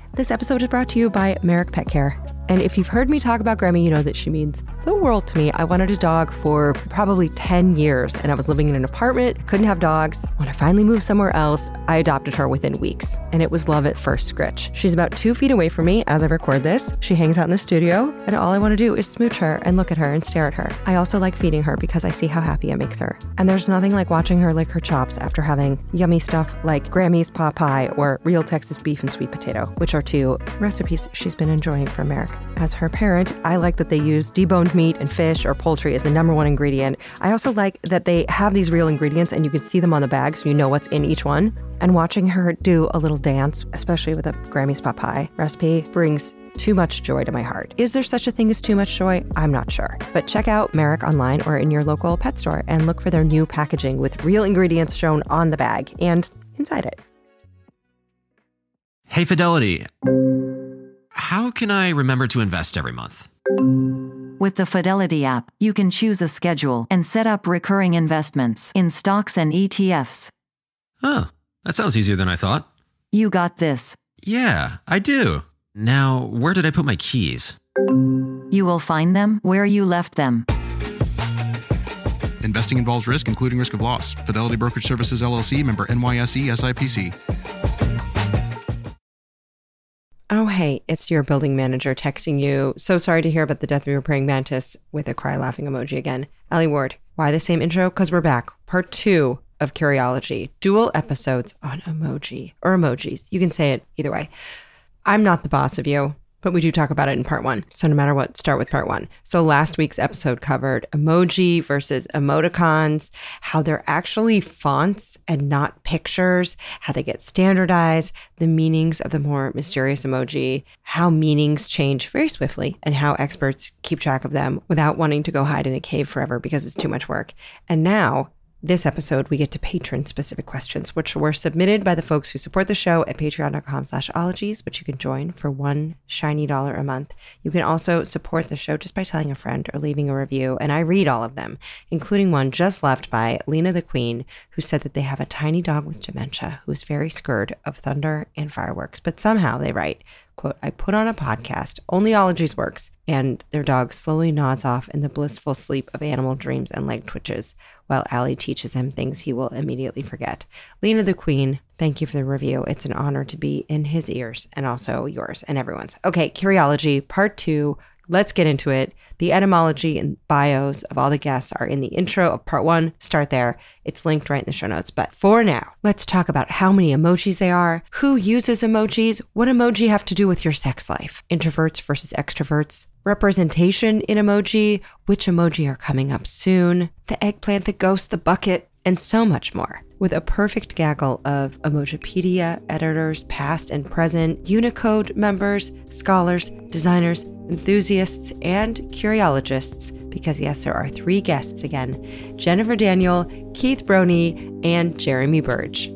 This episode is brought to you by Merrick Pet Care. And if you've heard me talk about Grammy, you know that she means the world to me. I wanted a dog for probably 10 years, and I was living in an apartment, couldn't have dogs. When I finally moved somewhere else, I adopted her within weeks, and it was love at first scritch. She's about 2 feet away from me as I record this. She hangs out in the studio, and all I want to do is smooch her and look at her and stare at her. I also like feeding her because I see how happy it makes her. And there's nothing like watching her lick her chops after having yummy stuff like Grammy's pot pie or real Texas beef and sweet potato, which are 2 recipes she's been enjoying from Merrick. As her parent, I like that they use deboned meat and fish or poultry as the #1 ingredient. I also like that they have these real ingredients and you can see them on the bag so you know what's in each one. And watching her do a little dance, especially with a Grammy's pot pie recipe, brings too much joy to my heart. Is there such a thing as too much joy? I'm not sure. But check out Merrick online or in your local pet store and look for their new packaging with real ingredients shown on the bag and inside it. Hey, Fidelity. How can I remember to invest every month? With the Fidelity app, you can choose a schedule and set up recurring investments in stocks and ETFs. Oh, that sounds easier than I thought. You got this. Yeah, I do. Now, where did I put my keys? You will find them where you left them. Investing involves risk, including risk of loss. Fidelity Brokerage Services, LLC, member NYSE, SIPC. Oh, hey, it's your building manager texting you. So sorry to hear about the death of your praying mantis with a cry laughing emoji again. Allie Ward, why the same intro? Because we're back. Part 2 of Curiology. Dual episodes on emoji or emojis. You can say it either way. I'm not the boss of you, but we do talk about it in part 1. So no matter what, start with part 1. So last week's episode covered emoji versus emoticons, how they're actually fonts and not pictures, how they get standardized, the meanings of the more mysterious emoji, how meanings change very swiftly, and how experts keep track of them without wanting to go hide in a cave forever because it's too much work. And now, this episode, we get to patron-specific questions, which were submitted by the folks who support the show at patreon.com/ologies, which you can join for $1 shiny a month. You can also support the show just by telling a friend or leaving a review, and I read all of them, including one just left by Lena the Queen, who said that they have a tiny dog with dementia who is very scared of thunder and fireworks, but somehow they write, quote, I put on a podcast, only Ologies works, and their dog slowly nods off in the blissful sleep of animal dreams and leg twitches, while Allie teaches him things he will immediately forget. Lena the Queen, thank you for the review. It's an honor to be in his ears and also yours and everyone's. Okay, Curiology, part 2. Let's get into it. The etymology and bios of all the guests are in the intro of part 1. Start there. It's linked right in the show notes. But for now, let's talk about how many emojis there are, who uses emojis, what emoji have to do with your sex life, introverts versus extroverts, representation in emoji, which emoji are coming up soon, the eggplant, the ghost, the bucket, and so much more. With a perfect gaggle of Emojipedia editors, past and present, Unicode members, scholars, designers, enthusiasts, and curiologists, because yes, there are 3 guests again, Jennifer Daniel, Keith Brony, and Jeremy Burge.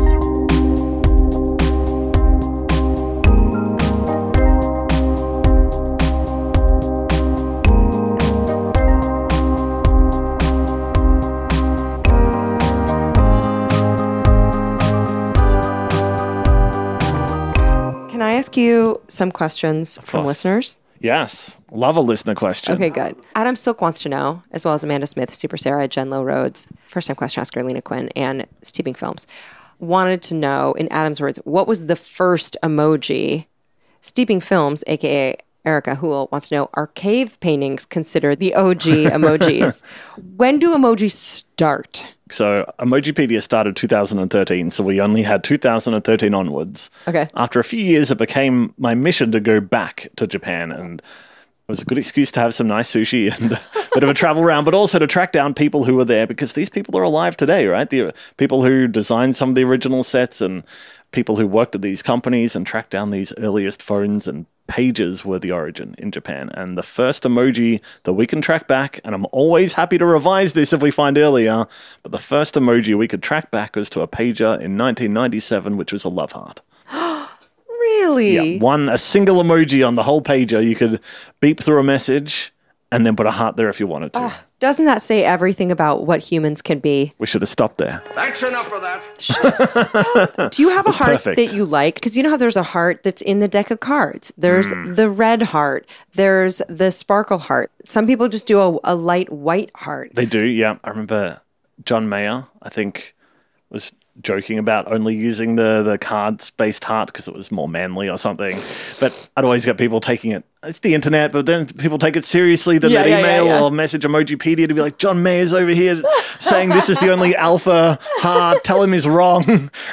Can I ask you some questions from listeners? Yes. Love a listener question. Okay, good. Adam Silk wants to know, as well as Amanda Smith, Super Sarah, Jen Low Rhodes, first-time question asker Lena Quinn, and Steeping Films, wanted to know, in Adam's words, what was the first emoji? Steeping Films, a.k.a. Erica Hool, wants to know, are cave paintings considered the OG emojis? When do emojis start? So Emojipedia started 2013, so we only had 2013 onwards. Okay. After a few years, it became my mission to go back to Japan, and it was a good excuse to have some nice sushi and a bit of a travel around, but also to track down people who were there, because these people are alive today, right? The people who designed some of the original sets and people who worked at these companies and tracked down these earliest phones and pages were the origin in Japan. And the first emoji that we can track back, and I'm always happy to revise this if we find earlier, but the first emoji we could track back was to a pager in 1997, which was a love heart. Really? Yeah, a single emoji on the whole pager. You could beep through a message and then put a heart there if you wanted to. Doesn't that say everything about what humans can be? We should have stopped there. That's enough of that. Do you have a That's heart perfect. that you like? Because you know how there's a heart that's in the deck of cards. There's the red heart. There's the sparkle heart. Some people just do a light white heart. They do, yeah. I remember John Mayer, I think, was joking about only using the cards-based heart because it was more manly or something. But I'd always get people taking it. It's the internet, but then people take it seriously. Then they'd email or message Emojipedia to be like, John Mayer's over here saying this is the only alpha heart. Tell him he's wrong.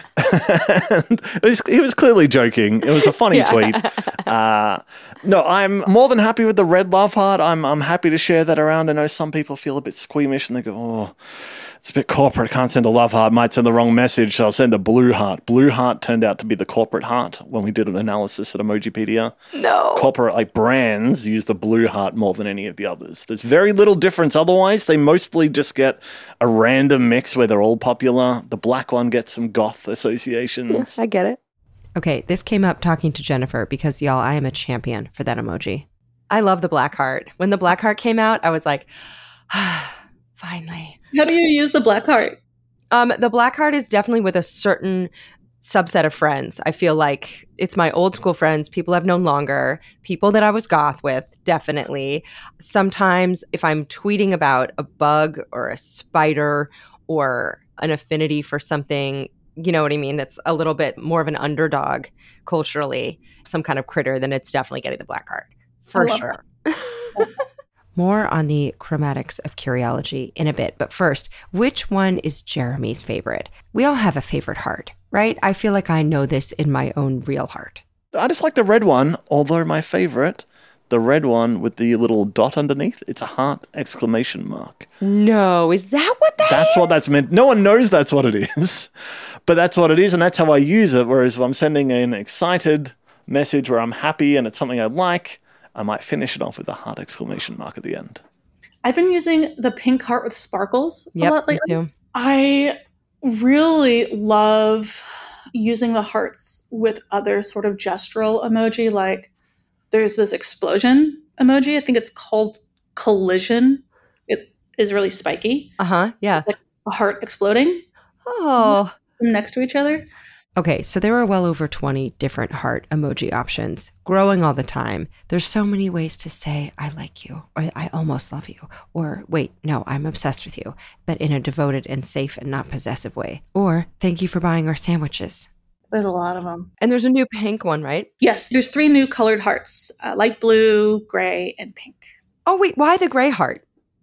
And he was clearly joking. It was a funny tweet. No, I'm more than happy with the red love heart. I'm happy to share that around. I know some people feel a bit squeamish and they go, oh, it's a bit corporate. I can't send a love heart. Might send the wrong message, so I'll send a blue heart. Blue heart turned out to be the corporate heart when we did an analysis at Emojipedia. No. Corporate, like brands, use the blue heart more than any of the others. There's very little difference otherwise. They mostly just get a random mix where they're all popular. The black one gets some goth associations. Yes, I get it. Okay, this came up talking to Jennifer because, y'all, I am a champion for that emoji. I love the black heart. When the black heart came out, I was like, finally. How do you use the black heart? The black heart is definitely with a certain subset of friends. I feel like it's my old school friends, people I've known longer, people that I was goth with, definitely. Sometimes if I'm tweeting about a bug or a spider or an affinity for something, you know what I mean, that's a little bit more of an underdog culturally, some kind of critter, then it's definitely getting the black heart. For sure. More on the chromatics of Curiology in a bit. But first, which one is Jeremy's favorite? We all have a favorite heart, right? I feel like I know this in my own real heart. I just like the red one, although my favorite, the red one with the little dot underneath, it's a heart exclamation mark. No, is that what that That's is? what that's meant. No one knows that's what it is, but that's what it is, and that's how I use it. Whereas if I'm sending an excited message where I'm happy and it's something I like, I might finish it off with a heart exclamation mark at the end. I've been using the pink heart with sparkles a lot lately. Me too. I really love using the hearts with other sort of gestural emoji. Like there's this explosion emoji. I think it's called Collision. It is really spiky. Yeah. It's like a heart exploding Oh. next to each other. Okay, so there are well over 20 different heart emoji options, growing all the time. There's so many ways to say, I like you, or I almost love you, or wait, no, I'm obsessed with you, but in a devoted and safe and not possessive way. Or, thank you for buying our sandwiches. There's a lot of them. And there's a new pink one, right? Yes, there's 3 new colored hearts, light blue, gray, and pink. Oh, wait, why the gray heart?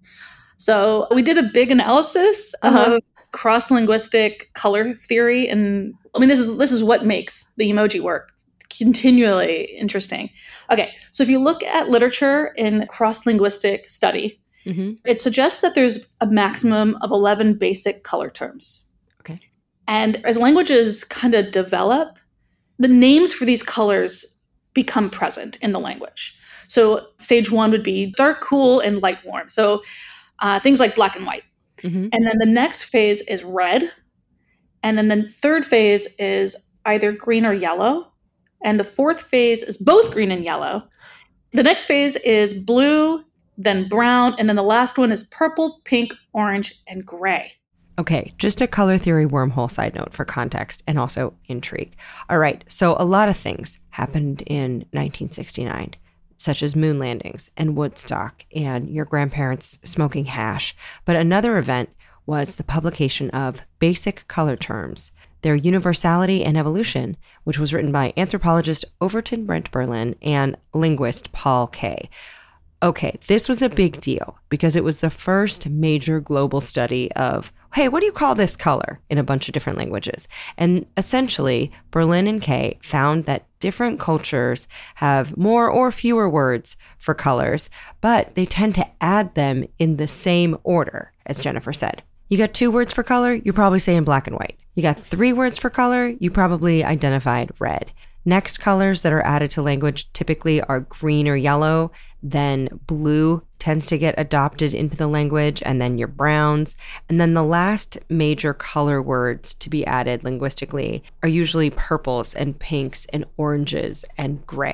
So we did a big analysis of cross-linguistic color theory, and I mean, this is what makes the emoji work continually interesting. Okay, so if you look at literature in cross-linguistic study, it suggests that there's a maximum of 11 basic color terms. Okay. And as languages kind of develop, the names for these colors become present in the language. So stage 1 would be dark, cool, and light, warm. So things like black and white. And then the next phase is red. And then the third phase is either green or yellow. And the fourth phase is both green and yellow. The next phase is blue, then brown. And then the last one is purple, pink, orange, and gray. Okay, just a color theory wormhole side note for context and also intrigue. All right, so a lot of things happened in 1969. Such as moon landings and Woodstock and your grandparents smoking hash. But another event was the publication of Basic Color Terms, Their Universality and Evolution, which was written by anthropologist Overton Brent Berlin and linguist Paul Kay. Okay, this was a big deal because it was the first major global study of, hey, what do you call this color in a bunch of different languages? And essentially, Berlin and Kay found that different cultures have more or fewer words for colors, but they tend to add them in the same order, as Jennifer said. You got 2 words for color, you're probably saying black and white. You got 3 words for color, you probably identified red. Next colors that are added to language typically are green or yellow, then blue tends to get adopted into the language, and then your browns. And then the last major color words to be added linguistically are usually purples and pinks and oranges and gray.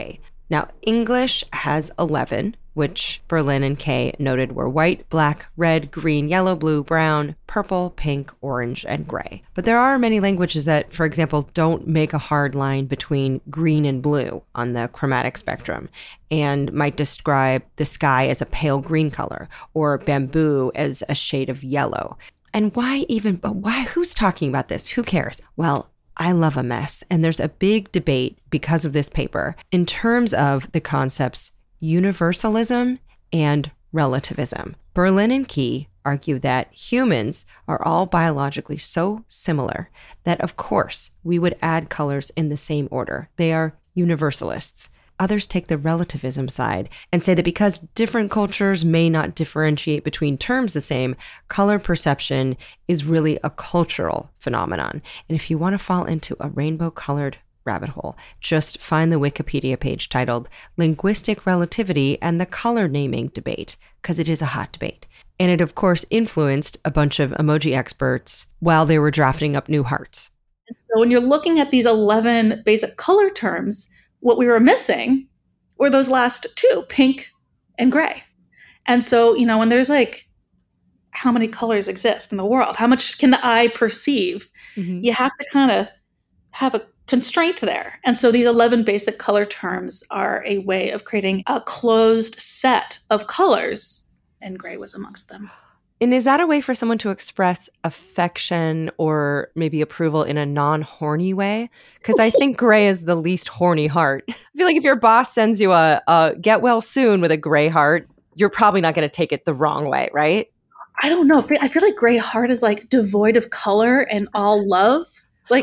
Now, English has 11, which Berlin and Kay noted were white, black, red, green, yellow, blue, brown, purple, pink, orange, and gray. But there are many languages that, for example, don't make a hard line between green and blue on the chromatic spectrum and might describe the sky as a pale green color or bamboo as a shade of yellow. And who's talking about this? Who cares? Well, I love a mess, and there's a big debate because of this paper in terms of the concepts universalism and relativism. Berlin and Key argue that humans are all biologically so similar that, of course, we would add colors in the same order. They are universalists. Others take the relativism side and say that because different cultures may not differentiate between terms the same, color perception is really a cultural phenomenon. And if you want to fall into a rainbow-colored rabbit hole, just find the Wikipedia page titled Linguistic Relativity and the Color Naming Debate, because it is a hot debate. And it, of course, influenced a bunch of emoji experts while they were drafting up new hearts. And so when you're looking at these 11 basic color terms, what we were missing were those last two, pink and gray. And so, when there's how many colors exist in the world? How much can the eye perceive? Mm-hmm. You have to kind of have a constraint there. And so these 11 basic color terms are a way of creating a closed set of colors, and gray was amongst them. And is that a way for someone to express affection or maybe approval in a non-horny way? Because I think gray is the least horny heart. I feel like if your boss sends you a get well soon with a gray heart, you're probably not going to take it the wrong way, right? I don't know. I feel like gray heart is devoid of color and all love. I'd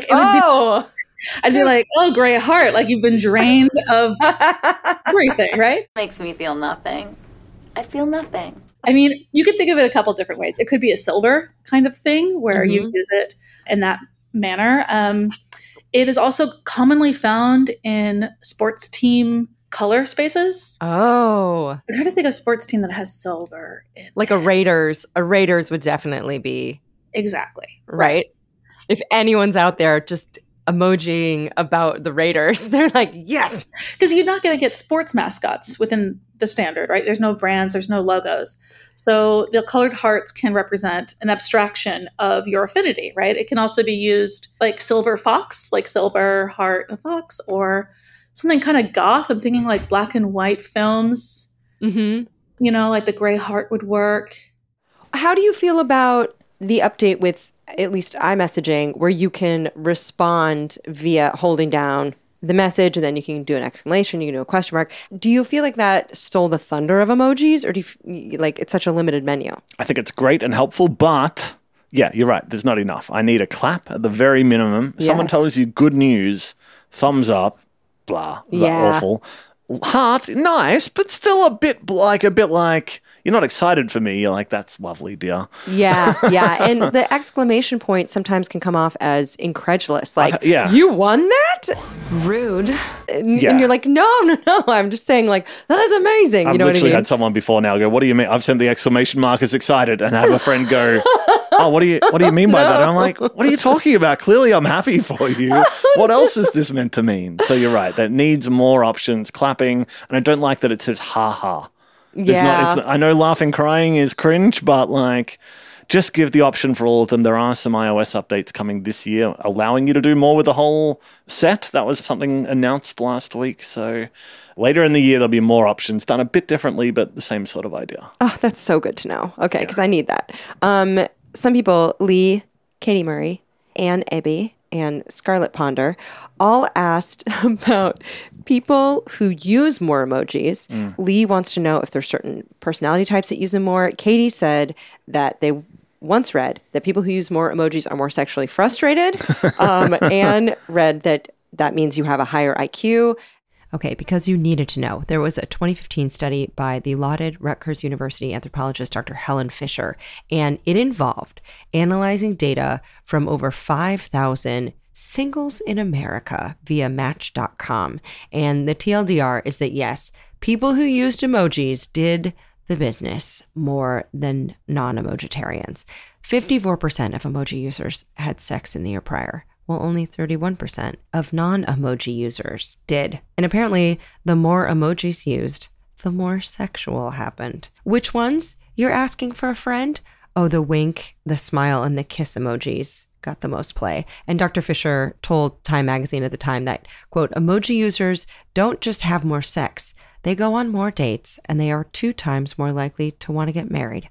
be like, oh, gray heart, you've been drained of everything, right? Makes me feel nothing. I feel nothing. I mean, you could think of it a couple different ways. It could be a silver kind of thing where you use it in that manner. It is also commonly found in sports team color spaces. Oh. I'm trying to think of a sports team that has silver in it. A Raiders. A Raiders would definitely be. Exactly. Right? If anyone's out there just emojiing about the Raiders, they're like, yes. Because you're not going to get sports mascots within the standard, right? There's no brands, there's no logos. So the colored hearts can represent an abstraction of your affinity, right? It can also be used like silver fox, like silver heart and fox, or something kind of goth. I'm thinking black and white films, like the gray heart would work. How do you feel about the update with at least iMessaging, where you can respond via holding down the message, and then you can do an exclamation, you can do a question mark. Do you feel like that stole the thunder of emojis, or do you it's such a limited menu? I think it's great and helpful, but yeah, you're right. There's not enough. I need a clap at the very minimum. Yes. Someone tells you good news, thumbs up, blah, awful. Heart, nice, but still a bit like you're not excited for me. You're like, that's lovely, dear. Yeah. And the exclamation point sometimes can come off as incredulous. You won that? Rude. And you're like, no. I'm just saying that's amazing. I've you know what I mean? Had someone before now go, what do you mean? I've sent the exclamation mark as excited, and have a friend go, oh, what do you mean by that? And I'm like, what are you talking about? Clearly I'm happy for you. What else is this meant to mean? So you're right. That needs more options, clapping. And I don't like that it says ha ha. I know laughing, crying is cringe, but just give the option for all of them. There are some iOS updates coming this year allowing you to do more with the whole set. That was something announced last week. So later in the year, there'll be more options done a bit differently, but the same sort of idea. Oh, that's so good to know. Okay, because I need that. Some people, Lee, Katie Murray, Ann Ebby, and Scarlett Ponder, all asked about people who use more emojis. Lee wants to know if there's certain personality types that use them more. Katie said that they once read that people who use more emojis are more sexually frustrated. Anne read that means you have a higher IQ. Okay, because you needed to know, there was a 2015 study by the lauded Rutgers University anthropologist Dr. Helen Fisher, and it involved analyzing data from over 5,000 singles in America via Match.com. And the TLDR is that, yes, people who used emojis did the business more than non-emojitarians. 54% of emoji users had sex in the year prior, while only 31% of non-emoji users did. And apparently, the more emojis used, the more sexual happened. Which ones? You're asking for a friend? Oh, the wink, the smile, and the kiss emojis got the most play. And Dr. Fisher told Time magazine at the time that, quote, emoji users don't just have more sex, they go on more dates, and they are 2 times more likely to want to get married.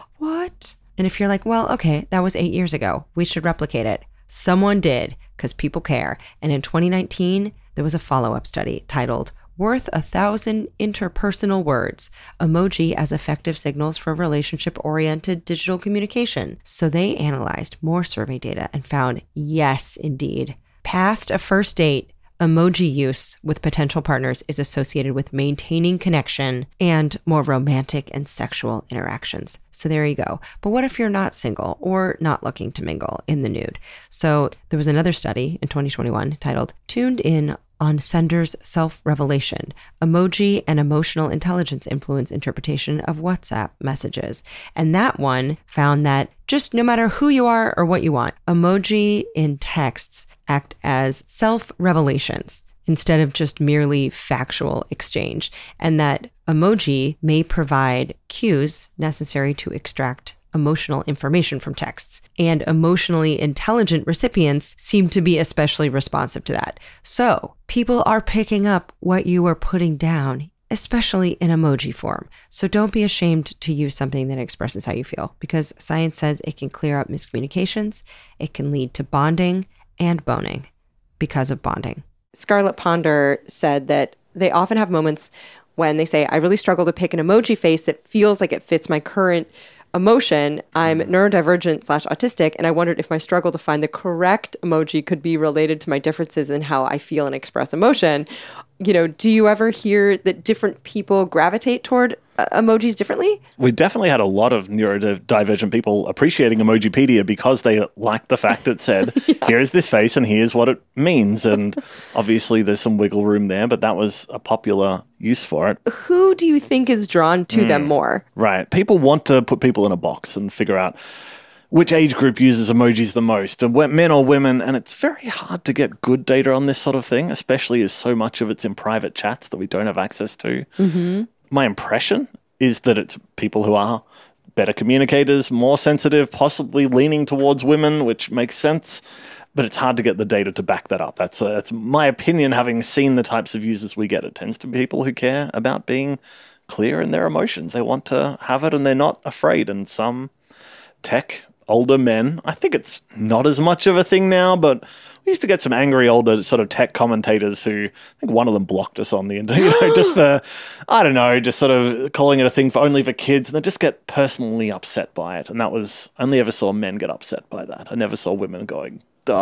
What? And if you're like, well, okay, that was 8 years ago, we should replicate it. Someone did, because people care. And in 2019, there was a follow-up study titled Worth 1,000 Interpersonal Words, Emoji as Effective Signals for Relationship-Oriented Digital Communication. So they analyzed more survey data and found, yes, indeed, past a first date, emoji use with potential partners is associated with maintaining connection and more romantic and sexual interactions. So there you go. But what if you're not single or not looking to mingle in the nude? So there was another study in 2021 titled Tuned In on Sender's Self-Revelation, Emoji and Emotional Intelligence Influence Interpretation of WhatsApp Messages. And that one found that just no matter who you are or what you want, emoji in texts act as self-revelations instead of just merely factual exchange, and that emoji may provide cues necessary to extract emotional information from texts, and emotionally intelligent recipients seem to be especially responsive to that. So people are picking up what you are putting down, especially in emoji form. So don't be ashamed to use something that expresses how you feel, because science says it can clear up miscommunications, it can lead to bonding and boning because of bonding. Scarlett Ponder said that they often have moments when they say, I really struggle to pick an emoji face that feels like it fits my current emotion. I'm neurodivergent/autistic, and I wondered if my struggle to find the correct emoji could be related to my differences in how I feel and express emotion. You know, do you ever hear that different people gravitate toward emojis differently? We definitely had a lot of neurodivergent people appreciating Emojipedia because they liked the fact it said, here's this face and here's what it means. And obviously there's some wiggle room there, but that was a popular use for it. Who do you think is drawn to them more? Right. People want to put people in a box and figure out which age group uses emojis the most, and men or women, and it's very hard to get good data on this sort of thing, especially as so much of it's in private chats that we don't have access to. Mm-hmm. My impression is that it's people who are better communicators, more sensitive, possibly leaning towards women, which makes sense, but it's hard to get the data to back that up. That's my opinion, having seen the types of users we get. It tends to be people who care about being clear in their emotions. They want to have it and they're not afraid, and some tech older men, I think it's not as much of a thing now, but we used to get some angry older sort of tech commentators who, I think one of them blocked us on the internet, just for, I don't know, just sort of calling it a thing for only for kids, and they just get personally upset by it. And that was, I only ever saw men get upset by that. I never saw women going,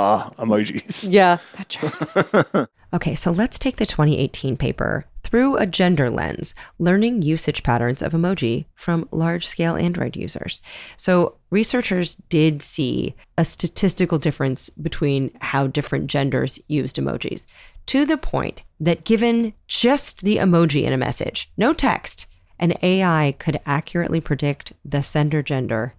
emojis. Yeah, that tracks. Okay, so let's take the 2018 paper Through a Gender Lens, Learning Usage Patterns of Emoji from Large-Scale Android Users. So researchers did see a statistical difference between how different genders used emojis, to the point that given just the emoji in a message, no text, an AI could accurately predict the sender gender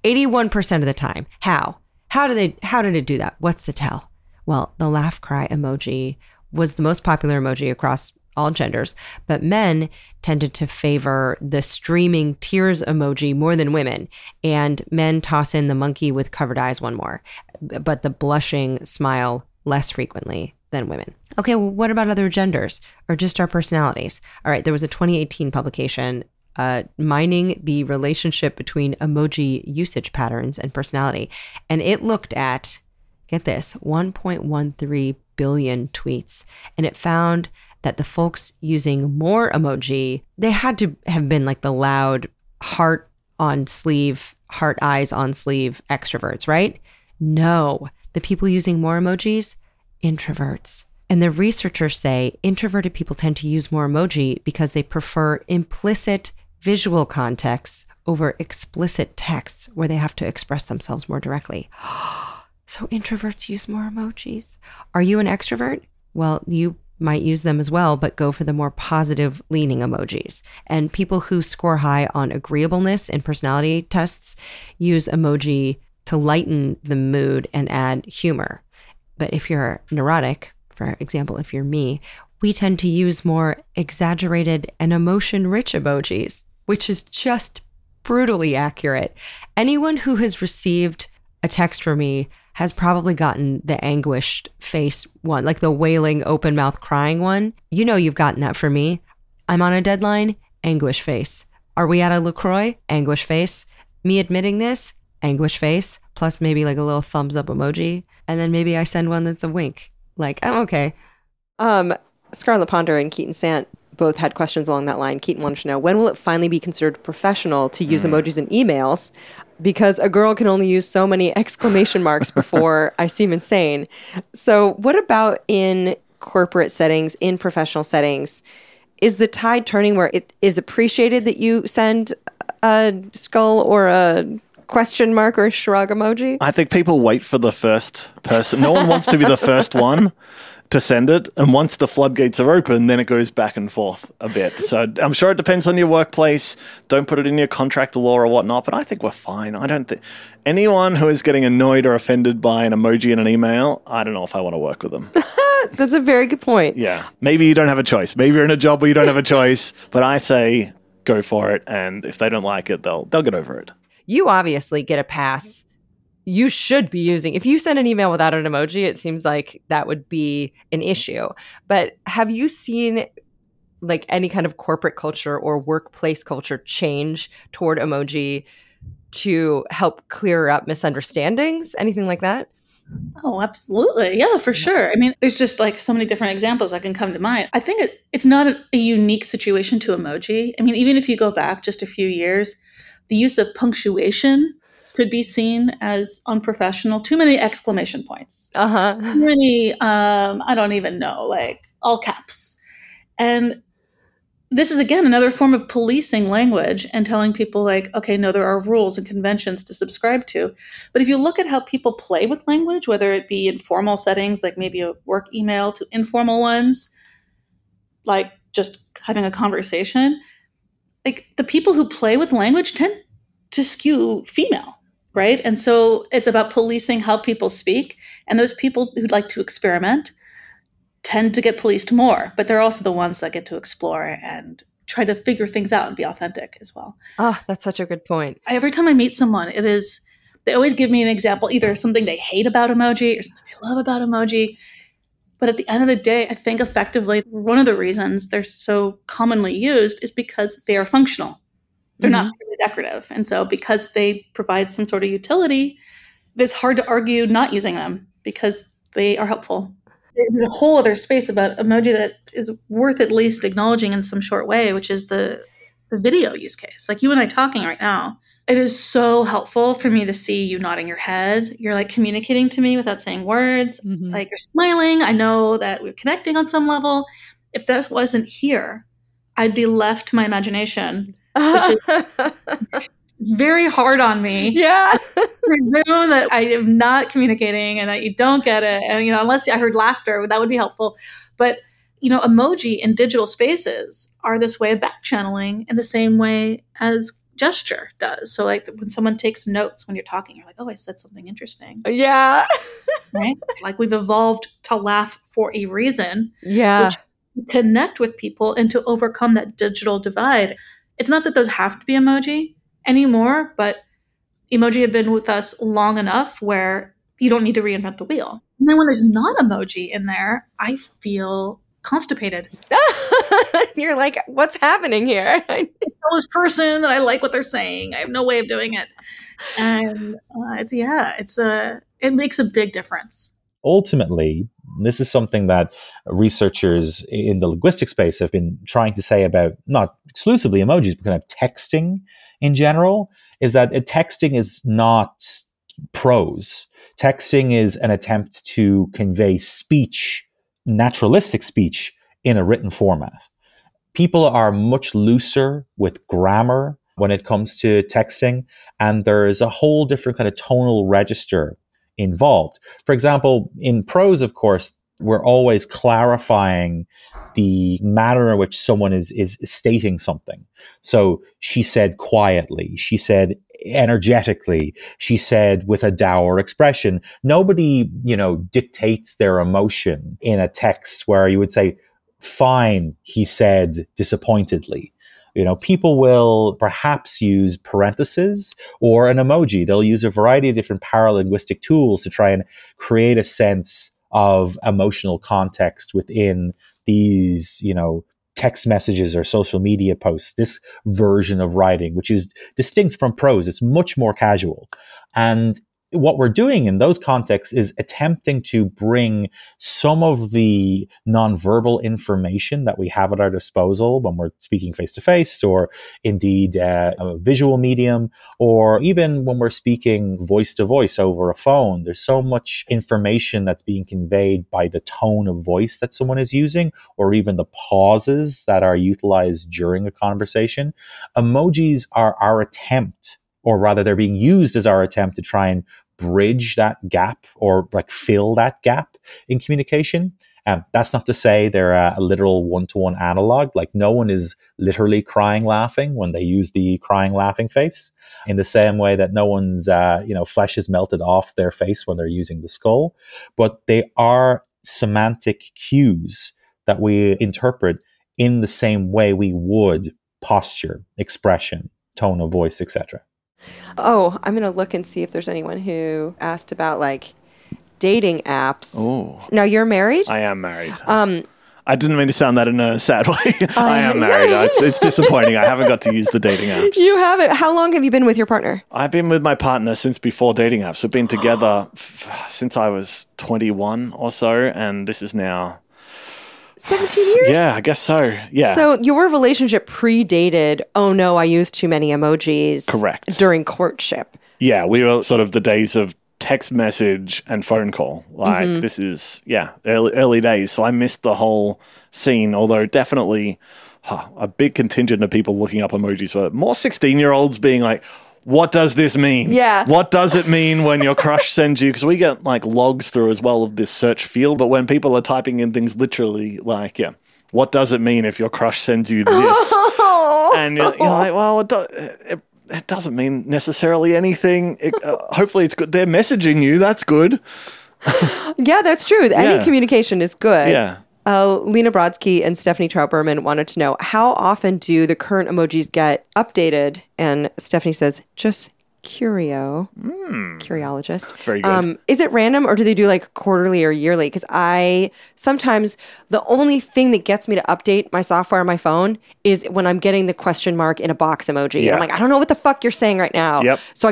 81% of the time. How? How did it do that? What's the tell? Well, the laugh cry emoji was the most popular emoji across all genders, but men tended to favor the streaming tears emoji more than women, and men toss in the monkey with covered eyes one more, but the blushing smile less frequently than women. Okay, well, what about other genders or just our personalities? All right, there was a 2018 publication mining the relationship between emoji usage patterns and personality, and it looked at, get this, 1.13 billion tweets, and it found that the folks using more emoji, they had to have been like the loud heart on sleeve, heart eyes on sleeve extroverts, right? No, the people using more emojis, introverts. And the researchers say introverted people tend to use more emoji because they prefer implicit visual contexts over explicit texts where they have to express themselves more directly. So introverts use more emojis. Are you an extrovert? Well, you might use them as well, but go for the more positive leaning emojis. And people who score high on agreeableness in personality tests use emoji to lighten the mood and add humor. But if you're neurotic, for example, if you're me, we tend to use more exaggerated and emotion-rich emojis, which is just brutally accurate. Anyone who has received a text from me has probably gotten the anguished face one, like the wailing, open mouth crying one. You know you've gotten that from me. I'm on a deadline, anguish face. Are we at a LaCroix? Anguish face. Me admitting this, anguish face, plus maybe like a little thumbs up emoji. And then maybe I send one that's a wink. Like, I'm okay. Scarlett Ponder and Keaton Sant both had questions along that line. Keaton wanted to know, when will it finally be considered professional to use emojis in emails? Because a girl can only use so many exclamation marks before I seem insane. So what about in corporate settings, in professional settings? Is the tide turning where it is appreciated that you send a skull or a question mark or a shrug emoji? I think people wait for the first person. No one wants to be the first one to send it. And once the floodgates are open, then it goes back and forth a bit. So I'm sure it depends on your workplace. Don't put it in your contract law or whatnot, but I think we're fine. I don't think anyone who is getting annoyed or offended by an emoji in an email, I don't know if I want to work with them. That's a very good point. Yeah. Maybe you don't have a choice. Maybe you're in a job where you don't have a choice, but I say go for it. And if they don't like it, they'll get over it. You obviously get a pass. You should be using, if you send an email without an emoji, it seems like that would be an issue. But have you seen like any kind of corporate culture or workplace culture change toward emoji to help clear up misunderstandings? Anything like that? Oh, absolutely. Yeah, for sure. I mean, there's just like so many different examples that can come to mind. I think it's not a unique situation to emoji. I mean, even if you go back just a few years, the use of punctuation could be seen as unprofessional. Too many exclamation points. Too many, I don't even know, like all caps. And this is, again, another form of policing language and telling people like, okay, no, there are rules and conventions to subscribe to. But if you look at how people play with language, whether it be in formal settings, like maybe a work email, to informal ones, like just having a conversation, like the people who play with language tend to skew female. Right. And so it's about policing how people speak. And those people who'd like to experiment tend to get policed more. But they're also the ones that get to explore and try to figure things out and be authentic as well. Oh, that's such a good point. Every time I meet someone, they always give me an example, either something they hate about emoji or something they love about emoji. But at the end of the day, I think effectively, one of the reasons they're so commonly used is because they are functional. They're not purely decorative. And so because they provide some sort of utility, it's hard to argue not using them because they are helpful. There's a whole other space about emoji that is worth at least acknowledging in some short way, which is the video use case. Like you and I talking right now, it is so helpful for me to see you nodding your head. You're like communicating to me without saying words. Like you're smiling. I know that we're connecting on some level. If that wasn't here, I'd be left to my imagination, which is it's very hard on me. Yeah. Presume that I am not communicating and that you don't get it. And, unless I heard laughter, that would be helpful. But, emoji in digital spaces are this way of back channeling in the same way as gesture does. So like when someone takes notes when you're talking, you're like, oh, I said something interesting. Yeah. Right? Like we've evolved to laugh for a reason. Yeah. Which connect with people and to overcome that digital divide. It's not that those have to be emoji anymore, but emoji have been with us long enough where you don't need to reinvent the wheel. And then when there's not emoji in there, I feel constipated. You're like, what's happening here? I know this person and I like what they're saying. I have no way of doing it. And it makes a big difference. Ultimately, this is something that researchers in the linguistic space have been trying to say about not exclusively emojis, but kind of texting in general, is that texting is not prose. Texting is an attempt to convey speech, naturalistic speech, in a written format. People are much looser with grammar when it comes to texting, and there is a whole different kind of tonal register involved. For example, in prose, of course, we're always clarifying the manner in which someone is stating something. So she said quietly, she said energetically, she said with a dour expression. Nobody, dictates their emotion in a text where you would say, fine, he said disappointedly. People will perhaps use parentheses or an emoji. They'll use a variety of different paralinguistic tools to try and create a sense of emotional context within these, text messages or social media posts, this version of writing, which is distinct from prose. It's much more casual. And what we're doing in those contexts is attempting to bring some of the nonverbal information that we have at our disposal when we're speaking face to face, or indeed a visual medium, or even when we're speaking voice to voice over a phone. There's so much information that's being conveyed by the tone of voice that someone is using, or even the pauses that are utilized during a conversation. Emojis are our attempt, or rather they're being used as our attempt to try and bridge that gap, or fill that gap in communication. That's not to say they're a literal one-to-one analog. No one is literally crying laughing when they use the crying laughing face, in the same way that no one's flesh is melted off their face when they're using the skull. But they are semantic cues that we interpret in the same way we would posture, expression, tone of voice, etc. Oh, I'm going to look and see if there's anyone who asked about dating apps. Oh. Now, you're married? I am married. I didn't mean to sound that in a sad way. I am married. It's disappointing. I haven't got to use the dating apps. You haven't? How long have you been with your partner? I've been with my partner since before dating apps. We've been together since I was 21 or so, and this is now 17 years? Yeah, I guess so. Yeah. So your relationship predated, oh no, I used too many emojis. Correct. During courtship. Yeah, we were sort of the days of text message and phone call. This is, early days. So I missed the whole scene, although definitely a big contingent of people looking up emojis were more 16-year-olds being like, what does this mean? Yeah. What does it mean when your crush sends you? Because we get logs through as well of this search field. But when people are typing in things literally what does it mean if your crush sends you this? And you're like, well, it doesn't mean necessarily anything. Hopefully it's good. They're messaging you. That's good. Yeah, that's true. Any communication is good. Yeah. Lena Brodsky and Stephanie Trout-Berman wanted to know, how often do the current emojis get updated? And Stephanie says, just curiologist. Very good. Is it random, or do they do quarterly or yearly? Because sometimes the only thing that gets me to update my software on my phone is when I'm getting the question mark in a box emoji. Yeah. And I'm I don't know what the fuck you're saying right now. Yep. So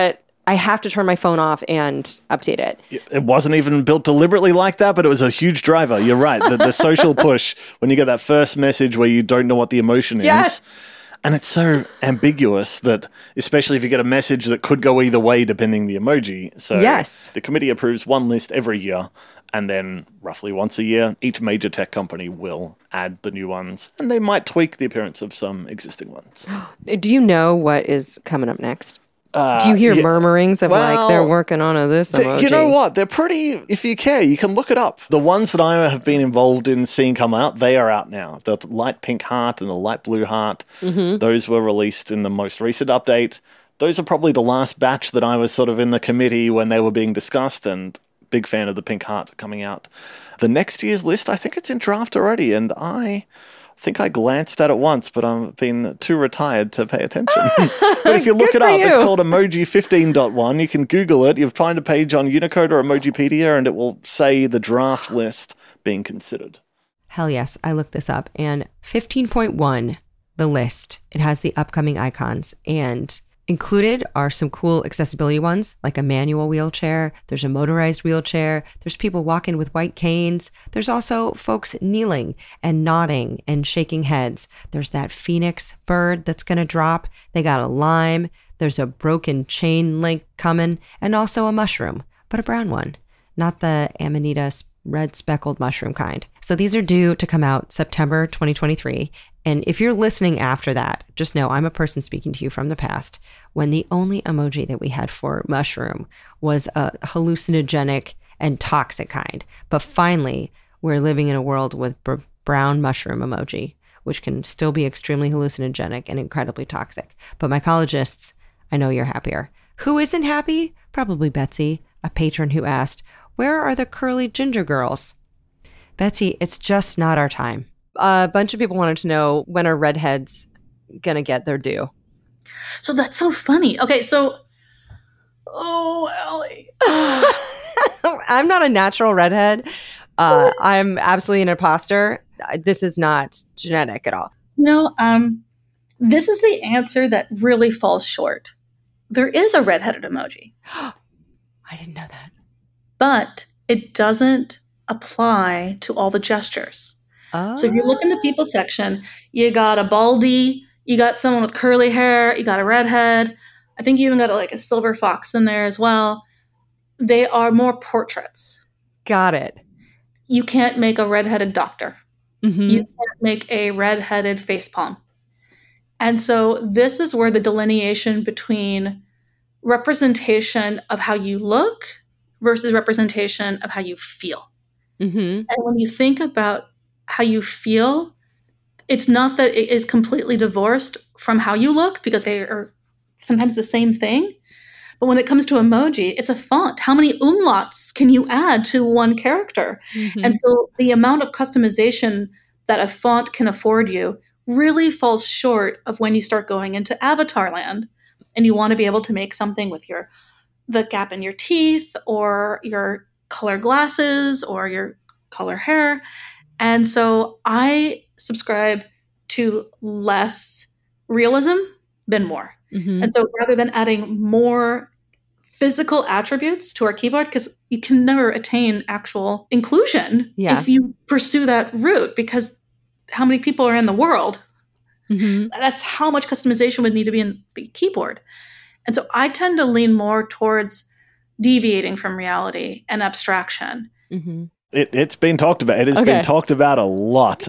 I have to turn my phone off and update it. It wasn't even built deliberately like that, but it was a huge driver. You're right. The social push, when you get that first message where you don't know what the emotion is. And it's so ambiguous that, especially if you get a message that could go either way depending the emoji. So the committee approves one list every year, and then roughly once a year, each major tech company will add the new ones, and they might tweak the appearance of some existing ones. Do you know what is coming up next? Do you hear murmurings of they're working on this emoji? You know what? They're pretty, if you care, you can look it up. The ones that I have been involved in seeing come out, they are out now. The light pink heart and the light blue heart, those were released in the most recent update. Those are probably the last batch that I was sort of in the committee when they were being discussed, and big fan of the pink heart coming out. The next year's list, I think it's in draft already, and I think I glanced at it once, but I've been too retired to pay attention. But if you look it up, it's called Emoji 15.1. You can Google it. You'll find a page on Unicode or Emojipedia, and it will say the draft list being considered. Hell yes, I looked this up. And 15.1, the list, it has the upcoming icons. And included are some cool accessibility ones, like a manual wheelchair. There's a motorized wheelchair. There's people walking with white canes. There's also folks kneeling and nodding and shaking heads. There's that phoenix bird that's going to drop. They got a lime. There's a broken chain link coming, and also a mushroom, but a brown one, not the Amanita red speckled mushroom kind. So these are due to come out September 2023. And if you're listening after that, just know I'm a person speaking to you from the past, when the only emoji that we had for mushroom was a hallucinogenic and toxic kind. But finally, we're living in a world with brown mushroom emoji, which can still be extremely hallucinogenic and incredibly toxic. But mycologists, I know you're happier. Who isn't happy? Probably Betsy, a patron who asked, where are the curly ginger girls? Betsy, it's just not our time. A bunch of people wanted to know, when are redheads going to get their due? So that's so funny. Okay, so, Ellie. I'm not a natural redhead. I'm absolutely an imposter. This is not genetic at all. This is the answer that really falls short. There is a redheaded emoji. I didn't know that. But it doesn't apply to all the gestures. Oh. So if you look in the people section, you got a baldy, you got someone with curly hair, you got a redhead. I think you even got a silver fox in there as well. They are more portraits. Got it. You can't make a redheaded doctor. Mm-hmm. You can't make a redheaded facepalm. And so this is where the delineation between representation of how you look versus representation of how you feel. Mm-hmm. And when you think about how you feel, it's not that it is completely divorced from how you look, because they are sometimes the same thing. But when it comes to emoji, it's a font. How many umlauts can you add to one character? Mm-hmm. And so the amount of customization that a font can afford you really falls short of when you start going into avatar land and you want to be able to make something with the gap in your teeth or your color glasses or your color hair. And so I subscribe to less realism than more. Mm-hmm. And so rather than adding more physical attributes to our keyboard, because you can never attain actual inclusion if you pursue that route, because how many people are in the world? Mm-hmm. That's how much customization would need to be in the keyboard. And so I tend to lean more towards deviating from reality and abstraction. Mm-hmm. It's been talked about. It has been talked about a lot.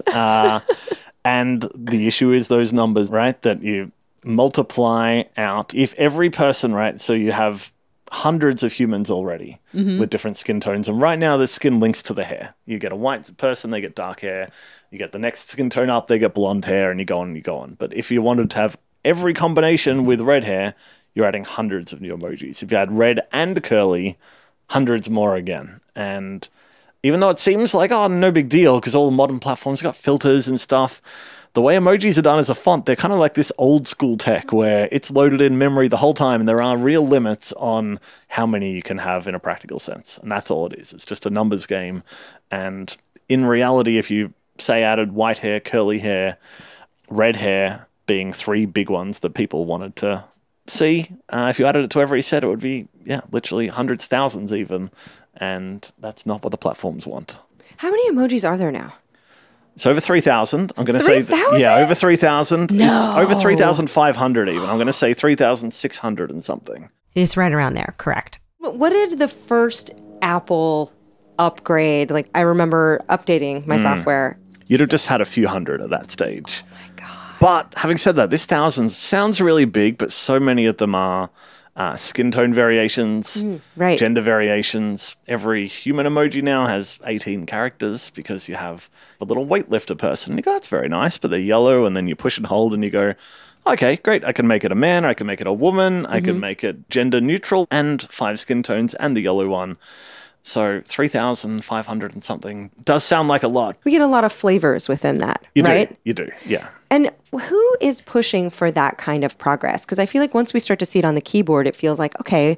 And the issue is those numbers, right, that you multiply out. If every person, right, so you have hundreds of humans already with different skin tones. And right now the skin links to the hair. You get a white person, they get dark hair. You get the next skin tone up, they get blonde hair, and you go on and you go on. But if you wanted to have every combination with red hair, you're adding hundreds of new emojis. If you had red and curly, hundreds more again. And even though it seems like, oh, no big deal, because all the modern platforms got filters and stuff, the way emojis are done as a font, they're kind of like this old school tech where it's loaded in memory the whole time, and there are real limits on how many you can have in a practical sense. And that's all it is. It's just a numbers game. And in reality, if you, say, added white hair, curly hair, red hair being three big ones that people wanted to see, if you added it to every set, it would be, literally hundreds, thousands even. And that's not what the platforms want. How many emojis are there now? It's over 3,000. I'm going to 3,000? say, over 3,000. No. It's over 3,500 even. I'm going to say 3,600 and something. It's right around there, correct. What did the first Apple upgrade, I remember updating my software. You'd have just had a few hundred at that stage. Oh my God. But having said that, this thousands sounds really big, but so many of them are skin tone variations, right. Gender variations. Every human emoji now has 18 characters because you have a little weightlifter person. You go, that's very nice, but they're yellow, and then you push and hold and you go, okay, great. I can make it a man, or I can make it a woman, I can make it gender neutral, and 5 skin tones and the yellow one. So 3,500 and something does sound like a lot. We get a lot of flavors within that, right? You do, yeah. And who is pushing for that kind of progress? Because I feel like once we start to see it on the keyboard, it feels like, okay,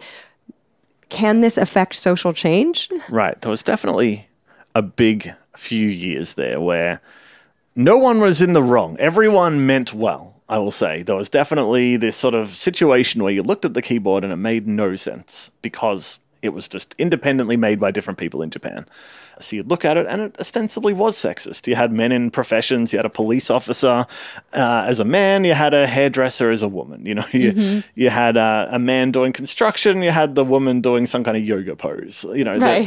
can this affect social change? Right. There was definitely a big few years there where no one was in the wrong. Everyone meant well, I will say. There was definitely this sort of situation where you looked at the keyboard and it made no sense because it was just independently made by different people in Japan. So you'd look at it, and it ostensibly was sexist. You had men in professions. You had a police officer as a man. You had a hairdresser as a woman. You know, you had a man doing construction. You had the woman doing some kind of yoga pose. You know, right.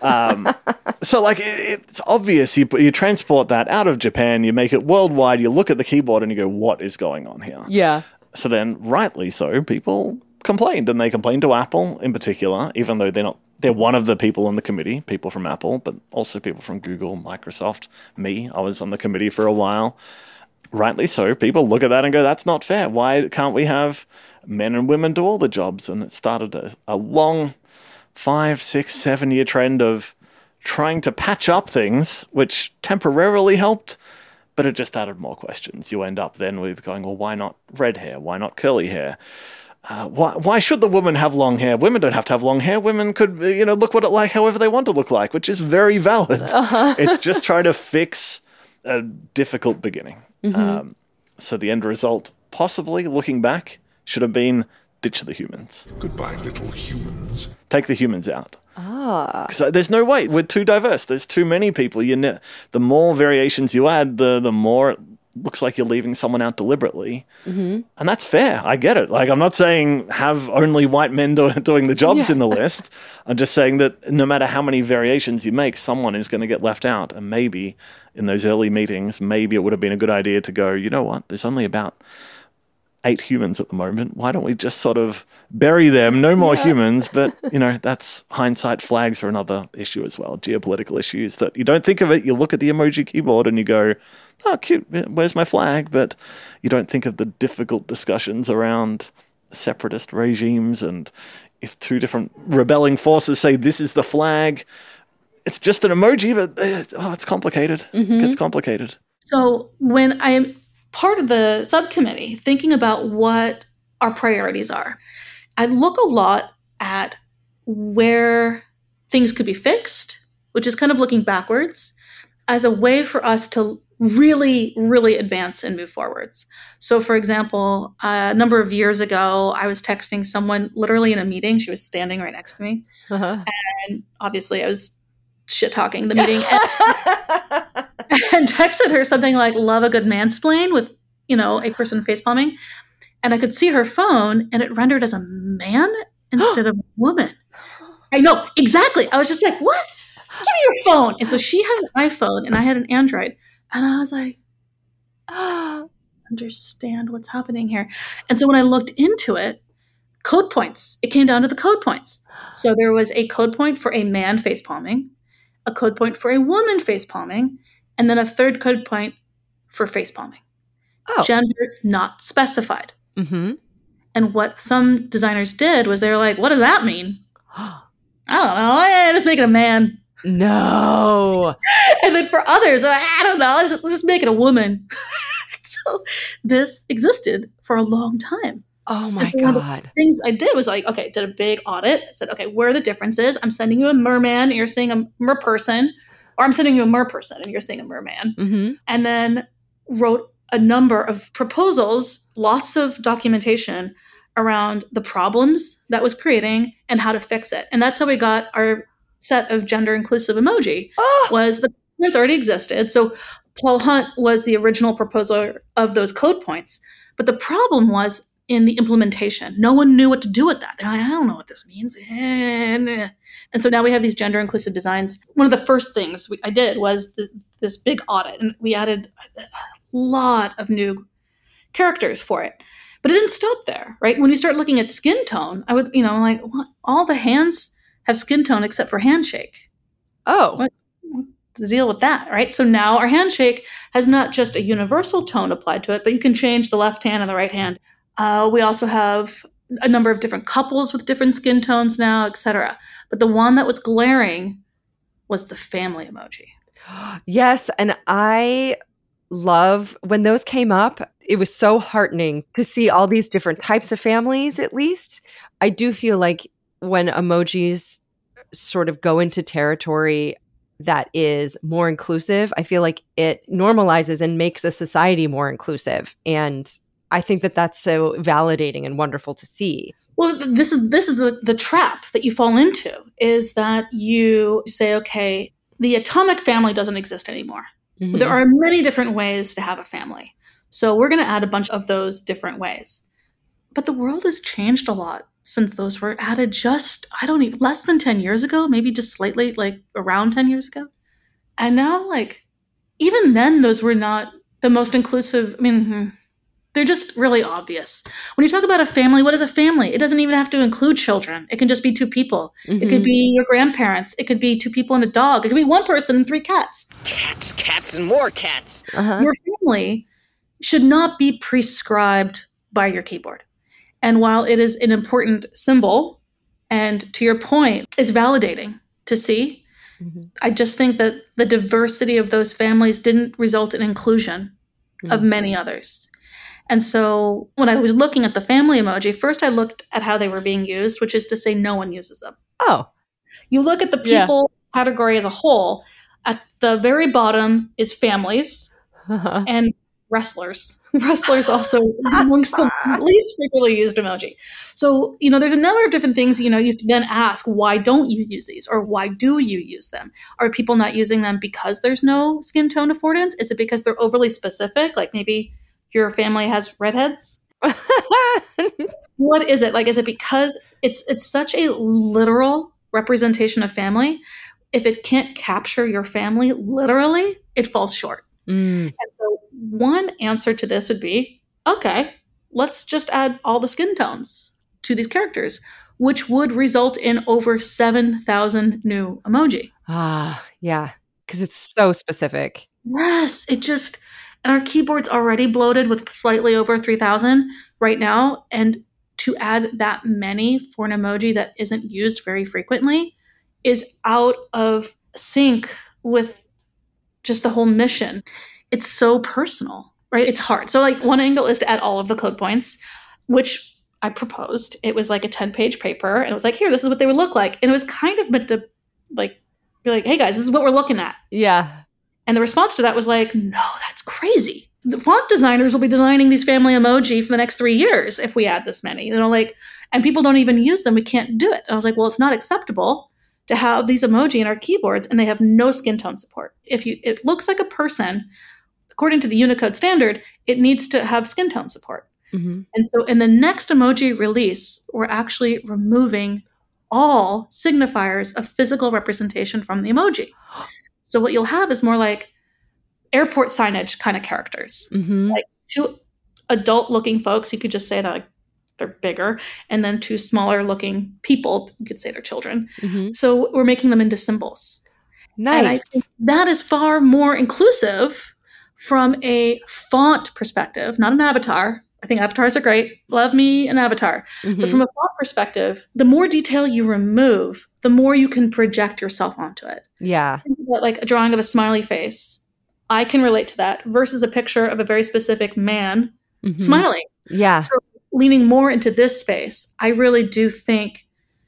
So it's obvious. You transport that out of Japan. You make it worldwide. You look at the keyboard and you go, "What is going on here?" Yeah. So then, rightly so, people complained, and they complained to Apple in particular, even though they're not they're one of the people on the committee, people from Apple, but also people from Google, Microsoft, me. I was on the committee for a while. Rightly so. People look at that and go, that's not fair. Why can't we have men and women do all the jobs? And it started a long 5, 6, 7 year trend of trying to patch up things, which temporarily helped, but it just added more questions. You end up then with going, well, why not red hair? Why not curly hair? Why should the woman have long hair? Women don't have to have long hair. Women could, look what it like however they want to look like, which is very valid. It's just trying to fix a difficult beginning. Mm-hmm. So the end result, possibly looking back, should have been ditch the humans. Goodbye, little humans. Take the humans out. So there's no way. We're too diverse. There's too many people. The more variations you add, the more it looks like you're leaving someone out deliberately. Mm-hmm. And that's fair. I get it. Like, I'm not saying have only white men doing the jobs in the list. I'm just saying that no matter how many variations you make, someone is going to get left out. And maybe in those early meetings, maybe it would have been a good idea to go, you know what, there's only about 8 humans at the moment. Why don't we just sort of bury them? No more humans. But, that's hindsight flags are another issue as well. Geopolitical issues that you don't think of it. You look at the emoji keyboard and you go, oh, cute. Where's my flag? But you don't think of the difficult discussions around separatist regimes. And if 2 different rebelling forces say this is the flag, it's just an emoji, but it's complicated. Mm-hmm. It gets complicated. So when I am part of the subcommittee thinking about what our priorities are, I look a lot at where things could be fixed, which is kind of looking backwards, as a way for us to really, really advance and move forwards. So, for example, a number of years ago, I was texting someone literally in a meeting. She was standing right next to me. Uh-huh. And obviously I was shit-talking the meeting and texted her something like, love a good mansplain with, a person face-palming. And I could see her phone and it rendered as a man instead of a woman. I know, exactly. I was just like, what? Give me your phone. And so she had an iPhone and I had an Android. And I was like, understand what's happening here. And so when I looked into it, code points, it came down to the code points. So there was a code point for a man face palming, a code point for a woman face palming, and then a third code point for face palming. Oh. Gender not specified. Mm-hmm. And what some designers did was they were like, what does that mean? I don't know. Just make it a man. No. And then for others, I don't know. Let's just make it a woman. So this existed for a long time. Oh my One of the God. things I did was like, okay, did a big audit. I said, okay, where are the differences? I'm sending you a merman and you're seeing a merperson, or I'm sending you a merperson and you're seeing a merman. Mm-hmm. And then wrote a number of proposals, lots of documentation around the problems that was creating and how to fix it. And that's how we got our set of gender inclusive emoji. Was the points already existed. So Paul Hunt was the original proposer of those code points. But the problem was in the implementation. No one knew what to do with that. They're like, I don't know what this means. And so now we have these gender inclusive designs. One of the first things I did was this big audit, and we added a lot of new characters for it. But it didn't stop there, right? When you start looking at skin tone, I would, like, what? All the hands have skin tone except for handshake. Oh. What's the deal with that, right? So now our handshake has not just a universal tone applied to it, but you can change the left hand and the right hand. We also have a number of different couples with different skin tones now, etc. But the one that was glaring was the family emoji. Yes, and I love when those came up. It was so heartening to see all these different types of families, at least. I do feel like when emojis sort of go into territory that is more inclusive, I feel like it normalizes and makes a society more inclusive. And I think that that's so validating and wonderful to see. Well, this is the trap that you fall into, is that you say, okay, the atomic family doesn't exist anymore. Mm-hmm. There are many different ways to have a family. So we're going to add a bunch of those different ways. But the world has changed a lot since those were added just, less than 10 years ago, maybe just slightly, like around 10 years ago. And now, like, even then, those were not the most inclusive. I mean, They're just really obvious. When you talk about a family, what is a family? It doesn't even have to include children. It can just be 2 people. It could be your grandparents. It could be 2 people and a dog. It could be 1 person and 3 cats. Cats, and more cats. Your family should not be prescribed by your keyboard. And while it is an important symbol, and to your point, it's validating to see, I just think that the diversity of those families didn't result in inclusion of many others. And so when I was looking at the family emoji, first I looked at how they were being used, which is to say no one uses them. Oh. You look at the people category as a whole, at the very bottom is families and wrestlers. Wrestlers also amongst the least frequently used emoji. So, there's a number of different things, you have to then ask, why don't you use these? Or why do you use them? Are people not using them because there's no skin tone affordance? Is it because they're overly specific? Like maybe your family has redheads? What is it? Like, is it because it's such a literal representation of family? If it can't capture your family literally, it falls short. And so one answer to this would be, okay, let's just add all the skin tones to these characters, which would result in over 7,000 new emoji. Yeah, because it's so specific. Yes, and our keyboard's already bloated with slightly over 3,000 right now. And to add that many for an emoji that isn't used very frequently is out of sync with just the whole mission. It's so personal, right? It's hard. So one angle is to add all of the code points, which I proposed. It was like a 10-page paper. And it was like, here, this is what they would look like. And it was kind of meant to be like, hey guys, this is what we're looking at. Yeah. And the response to that was like, no, that's crazy. The font designers will be designing these family emoji for the next 3 years if we add this many. And people don't even use them. We can't do it. And I was like, well, it's not acceptable to have these emoji in our keyboards and they have no skin tone support. It looks like a person, according to the Unicode standard, it needs to have skin tone support. And so in the next emoji release, we're actually removing all signifiers of physical representation from the emoji. So what you'll have is more like airport signage kind of characters. Like 2 adult-looking folks, you could just say that they're bigger, and then 2 smaller-looking people, you could say they're children. So we're making them into symbols. Nice. And I think that is far more inclusive from a font perspective, not an avatar. I think avatars are great. Love me an avatar. But from a font perspective, the more detail you remove, the more you can project yourself onto it. Yeah. Think about like a drawing of a smiley face. I can relate to that versus a picture of a very specific man smiling. Yeah. So leaning more into this space, I really do think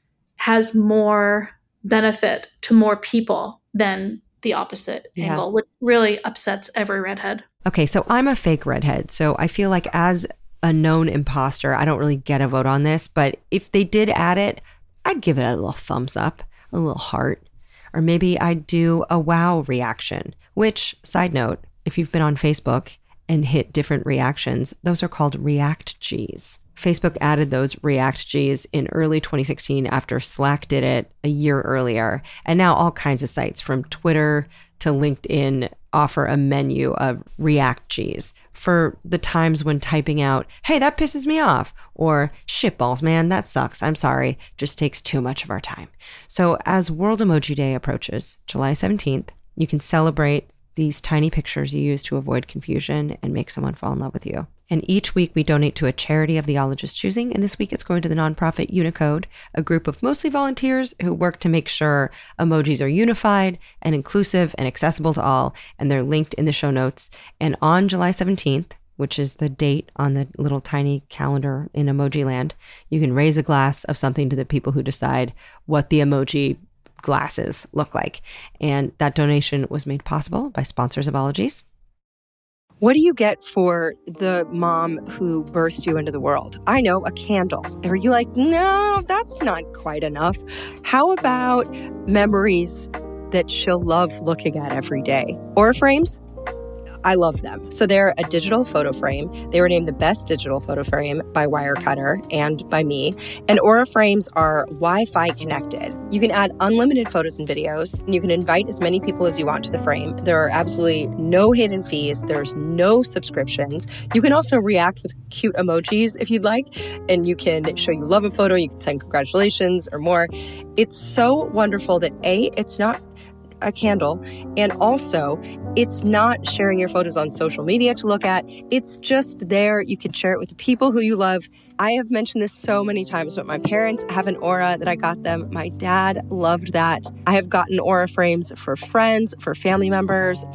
has more benefit to more people than the opposite angle, which really upsets every redhead. Okay, so I'm a fake redhead. So I feel like as a known imposter, I don't really get a vote on this. But if they did add it, I'd give it a little thumbs up, a little heart. Or maybe I'd do a wow reaction, which, side note, if you've been on Facebook and hit different reactions, those are called React Gs. Facebook added those React Gs in early 2016 after Slack did it a year earlier. And now all kinds of sites from Twitter to LinkedIn offer a menu of React Gs for the times when typing out, hey, that pisses me off, or shitballs, man, that sucks. I'm sorry, just takes too much of our time. So as World Emoji Day approaches, July 17th, you can celebrate these tiny pictures you use to avoid confusion and make someone fall in love with you. And each week we donate to a charity of the ologist's choosing. And this week it's going to the nonprofit Unicode, a group of mostly volunteers who work to make sure emojis are unified and inclusive and accessible to all. And they're linked in the show notes. And on July 17th, which is the date on the little tiny calendar in Emoji Land, you can raise a glass of something to the people who decide what the emoji glasses look like. And that donation was made possible by sponsors of Ologies. What do you get for the mom who birthed you into the world? I know, a candle. Are you like, no, that's not quite enough? How about memories that she'll love looking at every day? Aura frames? I love them. So they're a digital photo frame. They were named the best digital photo frame by Wirecutter and by me. And Aura frames are Wi-Fi connected. You can add unlimited photos and videos, and you can invite as many people as you want to the frame. There are absolutely no hidden fees. There's no subscriptions. You can also react with cute emojis if you'd like, and you can show you love a photo. You can send congratulations or more. It's so wonderful that A, it's not a candle, and also it's not sharing your photos on social media to look at. It's just there. You can share it with the people who you love. I have mentioned this so many times, but my parents have an Aura that I got them. My dad loved that. I have gotten Aura frames for friends, for family members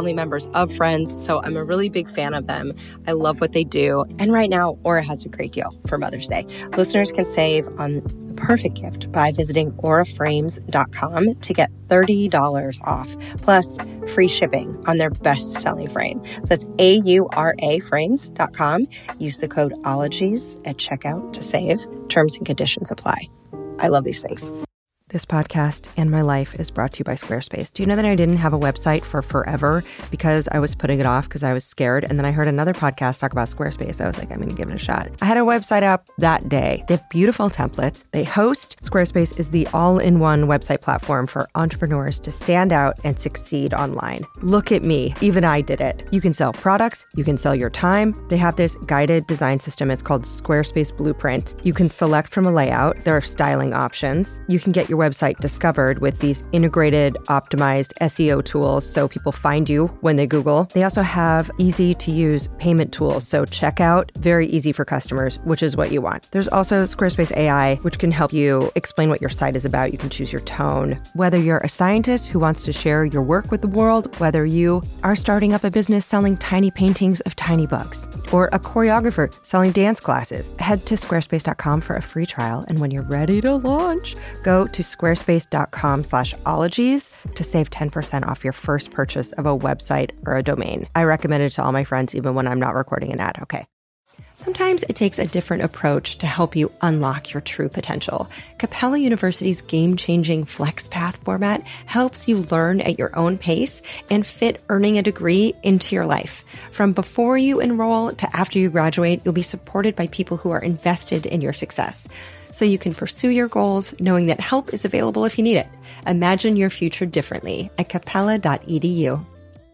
of friends. So I'm a really big fan of them. I love what they do. And right now, Aura has a great deal for Mother's Day. Listeners can save on the perfect gift by visiting auraframes.com to get $30 off, plus free shipping on their best-selling frame. So that's auraframes.com. Use the code OLOGIES at checkout to save. Terms and conditions apply. I love these things. This podcast and my life is brought to you by Squarespace. Do you know that I didn't have a website for forever because I was putting it off because I was scared? And then I heard another podcast talk about Squarespace. I was like, I'm going to give it a shot. I had a website up that day. They have beautiful templates. They host. Squarespace is the all-in-one website platform for entrepreneurs to stand out and succeed online. Look at me. Even I did it. You can sell products. You can sell your time. They have this guided design system. It's called Squarespace Blueprint. You can select from a layout. There are styling options. You can get your website discovered with these integrated, optimized SEO tools so people find you when they Google. They also have easy-to-use payment tools, so checkout, very easy for customers, which is what you want. There's also Squarespace AI, which can help you explain what your site is about. You can choose your tone. Whether you're a scientist who wants to share your work with the world, whether you are starting up a business selling tiny paintings of tiny bugs, or a choreographer selling dance classes, head to squarespace.com for a free trial. And when you're ready to launch, go to squarespace.com/ologies to save 10% off your first purchase of a website or a domain. I recommend it to all my friends, even when I'm not recording an ad, okay? Sometimes it takes a different approach to help you unlock your true potential. Capella University's game-changing FlexPath format helps you learn at your own pace and fit earning a degree into your life. From before you enroll to after you graduate, you'll be supported by people who are invested in your success, so you can pursue your goals knowing that help is available if you need it. Imagine your future differently at capella.edu.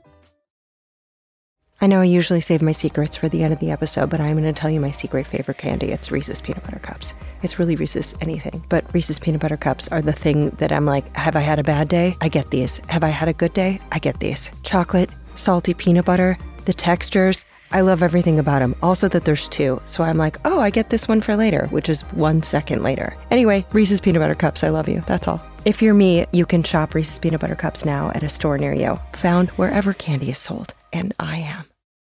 I know I usually save my secrets for the end of the episode, but I'm going to tell you my secret favorite candy. It's Reese's Peanut Butter Cups. It's really Reese's anything, but Reese's Peanut Butter Cups are the thing that I'm like, have I had a bad day? I get these. Have I had a good day? I get these. Chocolate, salty peanut butter, the textures. I love everything about them. Also that there's two. So I'm like, oh, I get this one for later, which is 1 second later. Anyway, Reese's Peanut Butter Cups, I love you. That's all. If you're me, you can shop Reese's Peanut Butter Cups now at a store near you. Found wherever candy is sold. And I am.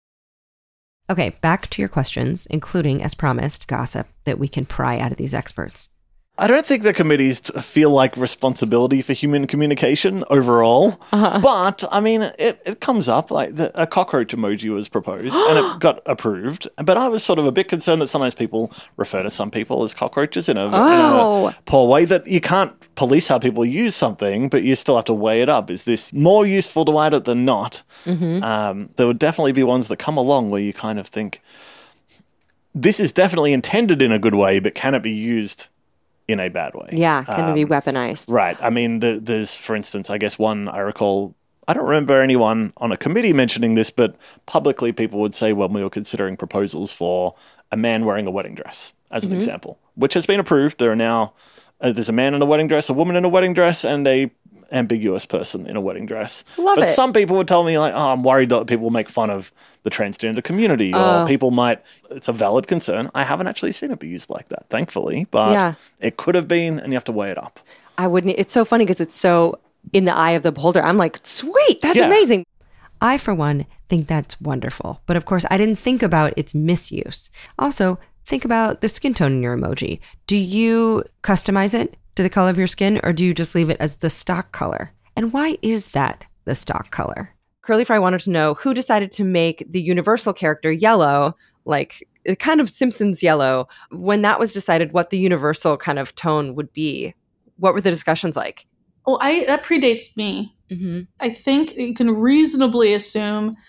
Okay, back to your questions, including, as promised, gossip that we can pry out of these experts. I don't think the committees feel like responsibility for human communication overall, but I mean, it comes up. Like a cockroach emoji was proposed and it got approved, but I was sort of a bit concerned that sometimes people refer to some people as cockroaches in a poor way, that you can't police how people use something, but you still have to weigh it up. Is this more useful to add it than not? There would definitely be ones that come along where you kind of think, this is definitely intended in a good way, but can it be used in a bad way? Yeah, can it be weaponized? Right. I mean, there's, for instance, I guess one I recall, I don't remember anyone on a committee mentioning this, but publicly people would say when we were considering proposals for a man wearing a wedding dress, as an example, which has been approved. There are now, there's a man in a wedding dress, a woman in a wedding dress, and a ambiguous person in a wedding dress. But some people would tell me like, oh, I'm worried that people will make fun of the transgender community, or people might, it's a valid concern. I haven't actually seen it be used like that, thankfully, but it could have been, and you have to weigh it up. I wouldn't, it's so funny because it's so in the eye of the beholder. I'm like, sweet, that's amazing. I, for one, think that's wonderful. But of course, I didn't think about its misuse. Also, think about the skin tone in your emoji. Do you customize it to the color of your skin, or do you just leave it as the stock color? And why is that the stock color? Curly Fry wanted to know who decided to make the universal character yellow, like kind of Simpsons yellow. When that was decided, what the universal kind of tone would be, what were the discussions like? Well, that predates me. I think you can reasonably assume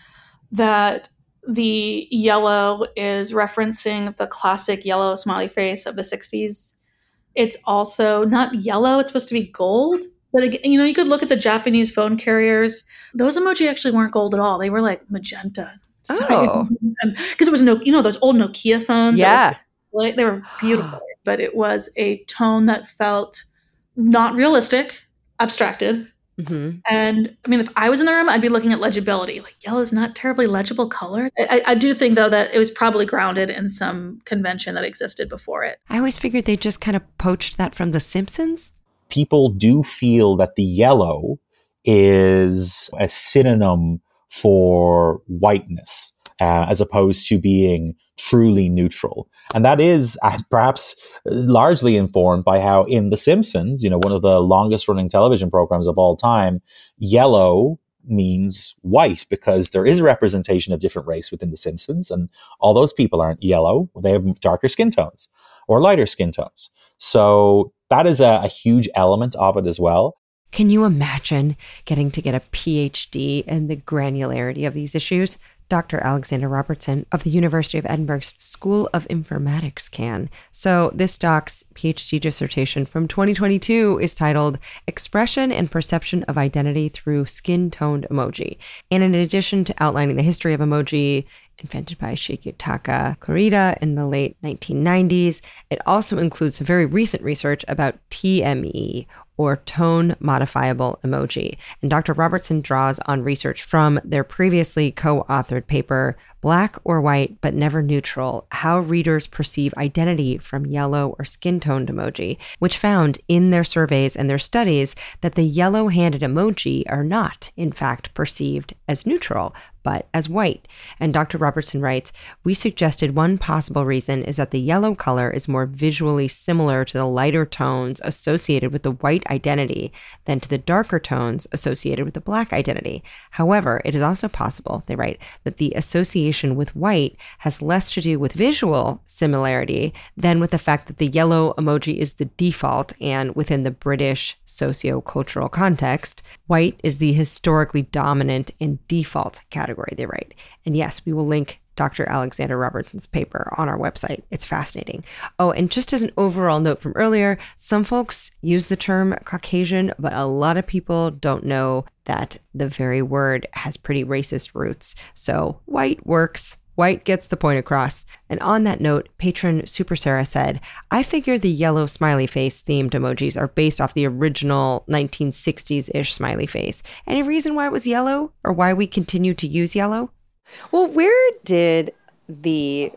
that the yellow is referencing the classic yellow smiley face of the 60s. It's also not yellow, it's supposed to be gold. But, you could look at the Japanese phone carriers. Those emoji actually weren't gold at all. They were like magenta. Oh. Because it was those old Nokia phones. Yeah. They were beautiful. But it was a tone that felt not realistic, abstracted. Mm-hmm. And I mean, if I was in the room, I'd be looking at legibility. Like, yellow is not terribly legible color. I do think, though, that it was probably grounded in some convention that existed before it. I always figured they just kind of poached that from The Simpsons. People do feel that the yellow is a synonym for whiteness, as opposed to being truly neutral. And that is perhaps largely informed by how in The Simpsons, one of the longest running television programs of all time, yellow means white because there is a representation of different race within The Simpsons. And all those people aren't yellow. They have darker skin tones or lighter skin tones. So that is a huge element of it as well. Can you imagine getting to get a PhD in the granularity of these issues? Dr. Alexander Robertson of the University of Edinburgh's School of Informatics can. So this doc's PhD dissertation from 2022 is titled Expression and Perception of Identity Through Skin-Toned Emoji. And in addition to outlining the history of emoji, invented by Shigeyuki Kurita in the late 1990s, it also includes some very recent research about TME, or tone modifiable emoji. And Dr. Robertson draws on research from their previously co-authored paper, Black or White but Never Neutral, How Readers Perceive Identity from Yellow or Skin-Toned Emoji, which found in their surveys and their studies that the yellow-handed emoji are not, in fact, perceived as neutral, but as white. And Dr. Robertson writes, we suggested one possible reason is that the yellow color is more visually similar to the lighter tones associated with the white identity than to the darker tones associated with the black identity. However, it is also possible, they write, that the association with white has less to do with visual similarity than with the fact that the yellow emoji is the default, and within the British socio-cultural context, white is the historically dominant and default category, they write. And yes, we will link Dr. Alexander Robertson's paper on our website. It's fascinating. Oh, and just as an overall note from earlier, some folks use the term Caucasian, but a lot of people don't know that the very word has pretty racist roots. So white works. White gets the point across. And on that note, patron Super Sarah said, I figure the yellow smiley face themed emojis are based off the original 1960s-ish smiley face. Any reason why it was yellow or why we continue to use yellow? Well, where did the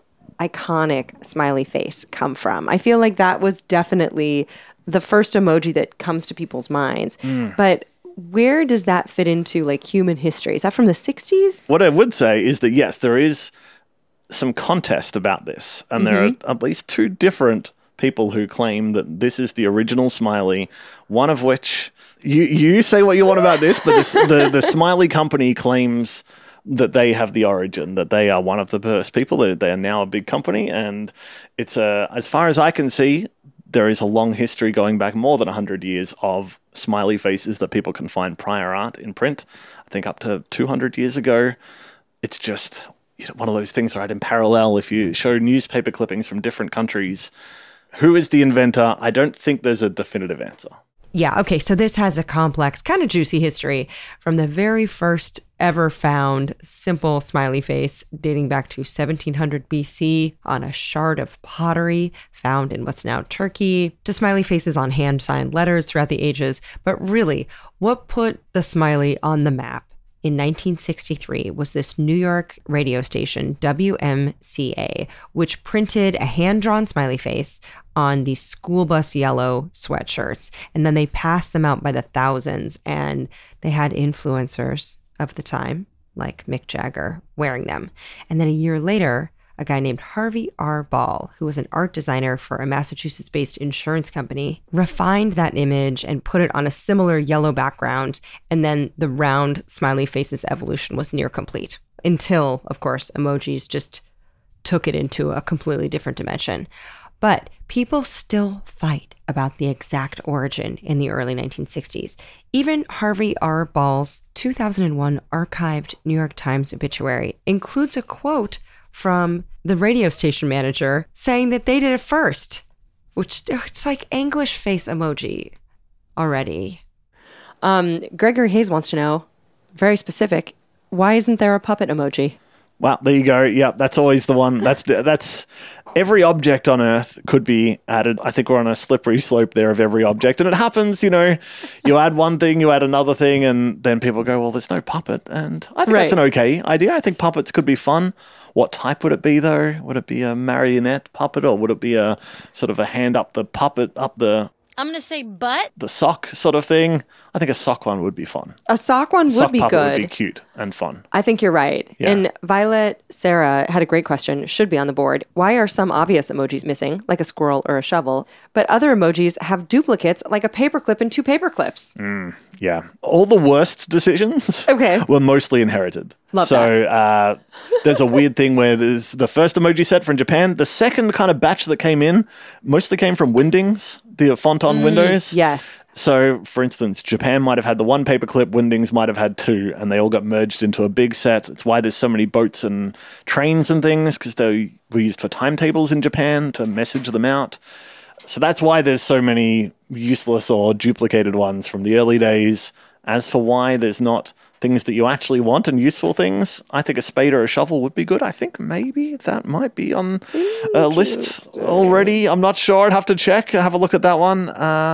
iconic smiley face come from? I feel like that was definitely the first emoji that comes to people's minds. But where does that fit into like human history? Is that from the 60s? What I would say is that, yes, there is some contest about this. And there are at least two different people who claim that this is the original smiley, one of which, you say what you want about this, but the smiley company claims that they have the origin, that they are one of the first people. They are now a big company, and it's as far as I can see, there is a long history going back more than 100 years of smiley faces that people can find prior art in print. I think up to 200 years ago. It's just one of those things, right? In parallel, if you show newspaper clippings from different countries, who is the inventor? I don't think there's a definitive answer. Yeah, okay, so this has a complex, kind of juicy history from the very first ever found simple smiley face dating back to 1700 BC on a shard of pottery found in what's now Turkey, to smiley faces on hand-signed letters throughout the ages. But really, what put the smiley on the map in 1963 was this New York radio station, WMCA, which printed a hand-drawn smiley face on these school bus yellow sweatshirts. And then they passed them out by the thousands, and they had influencers of the time, like Mick Jagger, wearing them. And then a year later, a guy named Harvey R. Ball, who was an art designer for a Massachusetts-based insurance company, refined that image and put it on a similar yellow background. And then the round smiley face's evolution was near complete until, of course, emojis just took it into a completely different dimension. But people still fight about the exact origin in the early 1960s. Even Harvey R. Ball's 2001 archived New York Times obituary includes a quote from the radio station manager saying that they did it first, which it's like anguish face emoji already. Gregory Hayes wants to know, very specific, why isn't there a puppet emoji? Wow, there you go. Yep, that's always the one. That's every object on Earth could be added. I think we're on a slippery slope there of every object. And it happens, you add one thing, you add another thing, and then people go, well, there's no puppet. And I think that's an okay idea. I think puppets could be fun. What type would it be, though? Would it be a marionette puppet, or would it be a sort of a hand up the puppet, up the... I'm going to say butt. The sock sort of thing. I think a sock one would be fun. A sock one would be good. Would be cute and fun. I think you're right. Yeah. And Violet Sarah had a great question, should be on the board. Why are some obvious emojis missing, like a squirrel or a shovel, but other emojis have duplicates, like a paperclip and two paper clips? Yeah. All the worst decisions were mostly inherited. Love that. There's a weird thing where there's the first emoji set from Japan. The second kind of batch that came in mostly came from Wingdings, the font on Windows. Yes. So, for instance, Japan might have had the one paperclip, Wingdings might have had two, and they all got merged into a big set. It's why there's so many boats and trains and things, because they were used for timetables in Japan to message them out. So that's why there's so many useless or duplicated ones from the early days. As for why there's not things that you actually want and useful things, I think a spade or a shovel would be good. I think maybe that might be on a list already. I'm not sure. I'd have to check, have a look at that one.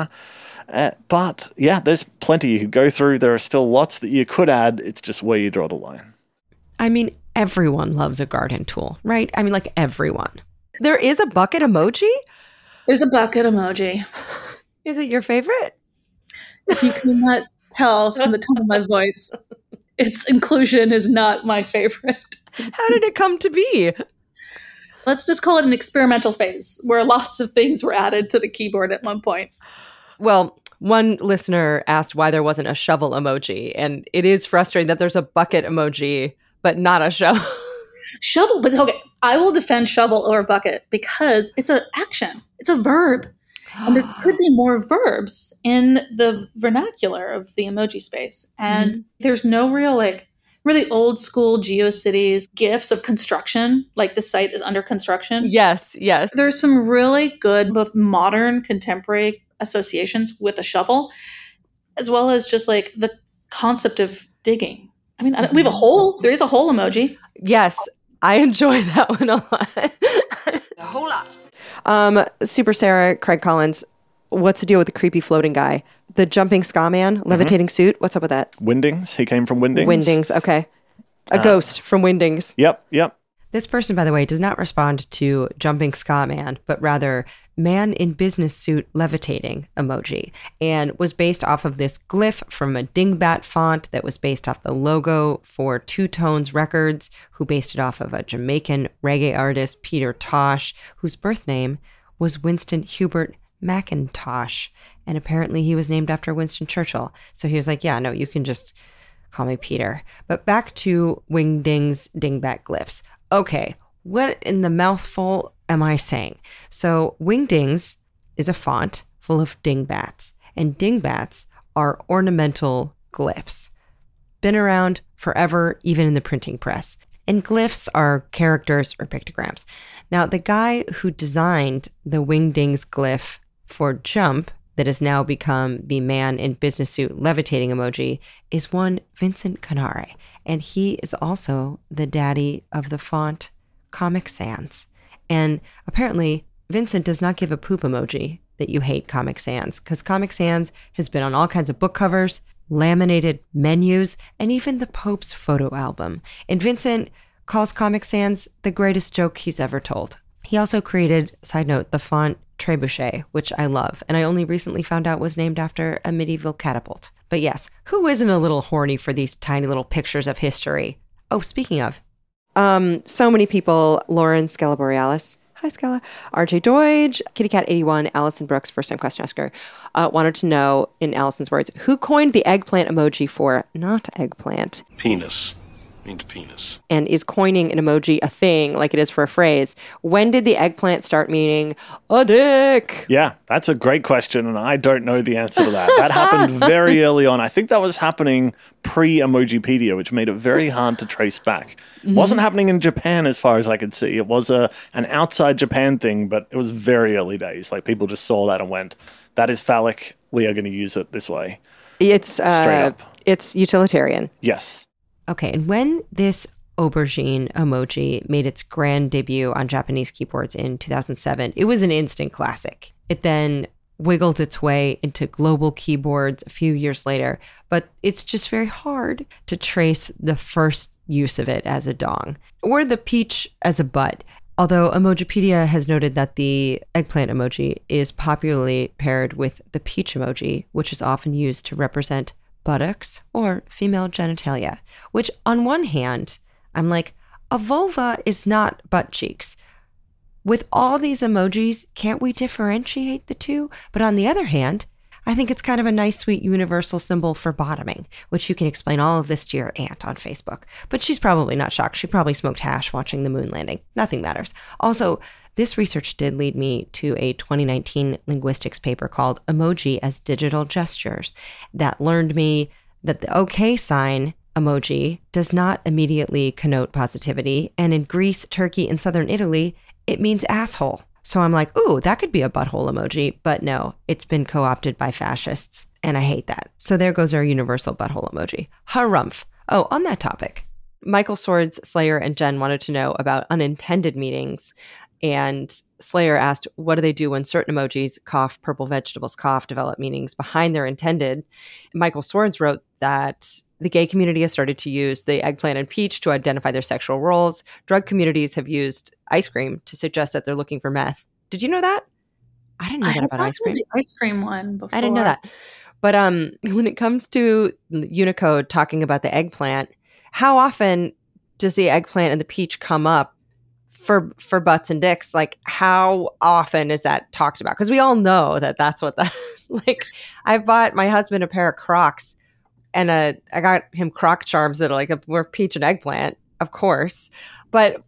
But yeah, there's plenty you could go through. There are still lots that you could add. It's just where you draw the line. I mean, everyone loves a garden tool, right? I mean, like everyone. There is a bucket emoji? There's a bucket emoji. Is it your favorite? If you cannot tell from the tone of my voice, its inclusion is not my favorite. How did it come to be? Let's just call it an experimental phase where lots of things were added to the keyboard at one point. Well, one listener asked why there wasn't a shovel emoji, and it is frustrating that there's a bucket emoji, but not a shovel. Shovel, but okay, I will defend shovel over bucket because it's an action. It's a verb. And there could be more verbs in the vernacular of the emoji space. And there's no real, really old school GeoCities GIFs of construction, like the site is under construction. Yes. There's some really good, both modern, contemporary associations with a shovel, as well as just the concept of digging. I mean, we have a hole. There is a hole emoji. Yes, I enjoy that one a lot. A whole lot. Super Sarah, Craig Collins, what's the deal with the creepy floating guy? The jumping ska man, levitating suit? What's up with that? Wingdings. He came from Wingdings. Wingdings, okay. A ghost from Wingdings. Yep. This person, by the way, does not respond to jumping ska man, but rather man in business suit levitating emoji, and was based off of this glyph from a dingbat font that was based off the logo for Two Tones Records, who based it off of a Jamaican reggae artist, Peter Tosh, whose birth name was Winston Hubert McIntosh. And apparently he was named after Winston Churchill. So he was like, yeah, no, you can just call me Peter. But back to Wingdings dingbat glyphs. Okay, what in the mouthful am I saying? So Wingdings is a font full of dingbats, and dingbats are ornamental glyphs. Been around forever, even in the printing press. And glyphs are characters or pictograms. Now, the guy who designed the Wingdings glyph for jump that has now become the man in business suit levitating emoji is one Vincent Canare. And he is also the daddy of the font Comic Sans. And apparently, Vincent does not give a poop emoji that you hate Comic Sans, because Comic Sans has been on all kinds of book covers, laminated menus, and even the Pope's photo album. And Vincent calls Comic Sans the greatest joke he's ever told. He also created, side note, the font Trebuchet, which I love, and I only recently found out was named after a medieval catapult. But yes, who isn't a little horny for these tiny little pictures of history? Oh, speaking of, so many people, Lauren Scala Borealis, hi Scala, RJ Deutsch, Kitty Cat 81, Allison Brooks, first time question asker, wanted to know, in Allison's words, who coined the eggplant emoji for not eggplant? Penis. means penis. and is coining an emoji a thing like it is for a phrase, when did the eggplant start meaning a dick? Yeah, that's a great question, and I don't know the answer to that. That happened very early on. I think that was happening pre-Emojipedia, which made it very hard to trace back. It wasn't happening in Japan as far as I could see. It was an outside Japan thing, but it was very early days. Like, people just saw that and went, that is phallic. We are going to use it this way. It's Straight up. It's utilitarian. Yes. Okay, and when this aubergine emoji made its grand debut on Japanese keyboards in 2007, it was an instant classic. It then wiggled its way into global keyboards a few years later, but it's just very hard to trace the first use of it as a dong or the peach as a butt. Although Emojipedia has noted that the eggplant emoji is popularly paired with the peach emoji, which is often used to represent buttocks or female genitalia, which on one hand, I'm like, a vulva is not butt cheeks. With all these emojis, can't we differentiate the two? But on the other hand, I think it's kind of a nice, sweet, universal symbol for bottoming, which you can explain all of this to your aunt on Facebook. But she's probably not shocked. She probably smoked hash watching the moon landing. Nothing matters. Also, this research did lead me to a 2019 linguistics paper called Emoji as Digital Gestures that learned me that the OK sign emoji does not immediately connote positivity. And in Greece, Turkey, and southern Italy, it means asshole. So I'm like, ooh, that could be a butthole emoji. But no, it's been co-opted by fascists. And I hate that. So there goes our universal butthole emoji. Harumph. Oh, on that topic, Michael Swords, Slayer, and Jen wanted to know about unintended meanings. And Slayer asked, what do they do when certain emojis, cough, purple vegetables, cough, develop meanings behind their intended? Michael Swords wrote that the gay community has started to use the eggplant and peach to identify their sexual roles. Drug communities have used ice cream to suggest that they're looking for meth. Did you know that? I didn't know that about ice cream. The ice cream one before. I didn't know that. But when it comes to Unicode talking about the eggplant, how often does the eggplant and the peach come up for butts and dicks? Like, how often is that talked about? Because we all know that that's what the like. I bought my husband a pair of Crocs, and I got him Croc charms that are like were peach and eggplant, of course. But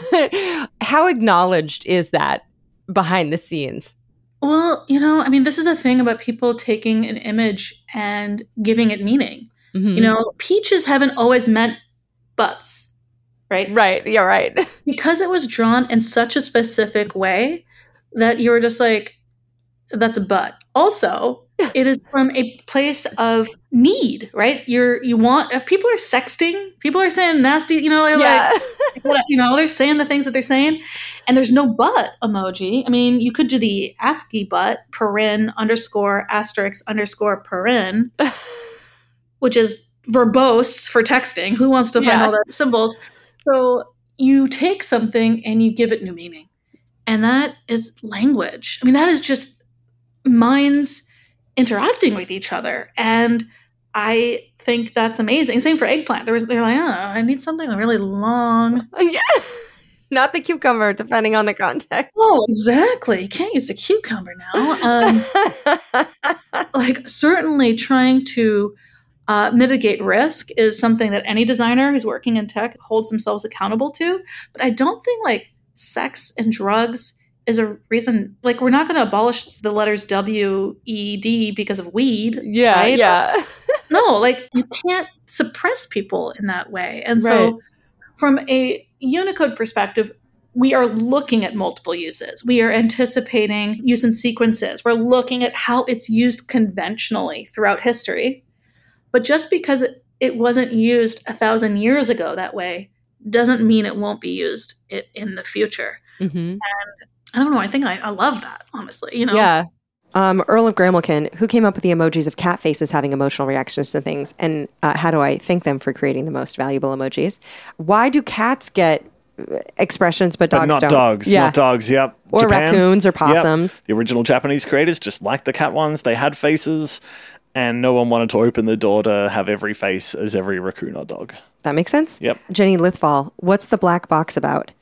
how acknowledged is that behind the scenes? Well, you know, I mean, this is a thing about people taking an image and giving it meaning. Mm-hmm. You know, peaches haven't always meant butts, right? Right. Yeah, right. Because it was drawn in such a specific way that you were just like, that's a butt. Also, it is from a place of need, right? You want, if people are sexting, people are saying nasty, you know, like, you know, they're saying the things that they're saying, and there's no but emoji. I mean, you could do the ASCII but, paren, underscore, asterisk, underscore, paren, which is verbose for texting. Who wants to find all the symbols? So you take something and you give it new meaning. And that is language. I mean, that is just minds interacting with each other. And I think that's amazing. Same for eggplant. They're like, oh, I need something really long. Yeah. Not the cucumber, depending on the context. Oh, exactly. You can't use the cucumber now. Like, certainly trying to mitigate risk is something that any designer who's working in tech holds themselves accountable to. But I don't think, like, sex and drugs is a reason. Like, we're not going to abolish the letters W-E-D because of weed. Yeah, right? yeah. No, like, you can't suppress people in that way. And so from a Unicode perspective, we are looking at multiple uses. We are anticipating use in sequences. We're looking at how it's used conventionally throughout history. But just because it wasn't used 1,000 years ago that way doesn't mean it won't be used in the future. Mm-hmm. And I don't know. I think I love that, honestly. You know? Yeah. Earl of Gramilcan, who came up with the emojis of cat faces having emotional reactions to things, and how do I thank them for creating the most valuable emojis? Why do cats get expressions but dogs not don't? Dogs. Yeah. Not dogs, yep. Or Japan, raccoons or possums. Yep. The original Japanese creators just liked the cat ones. They had faces, and no one wanted to open the door to have every face as every raccoon or dog. That makes sense? Yep. Jenny Lithval, what's the black box about?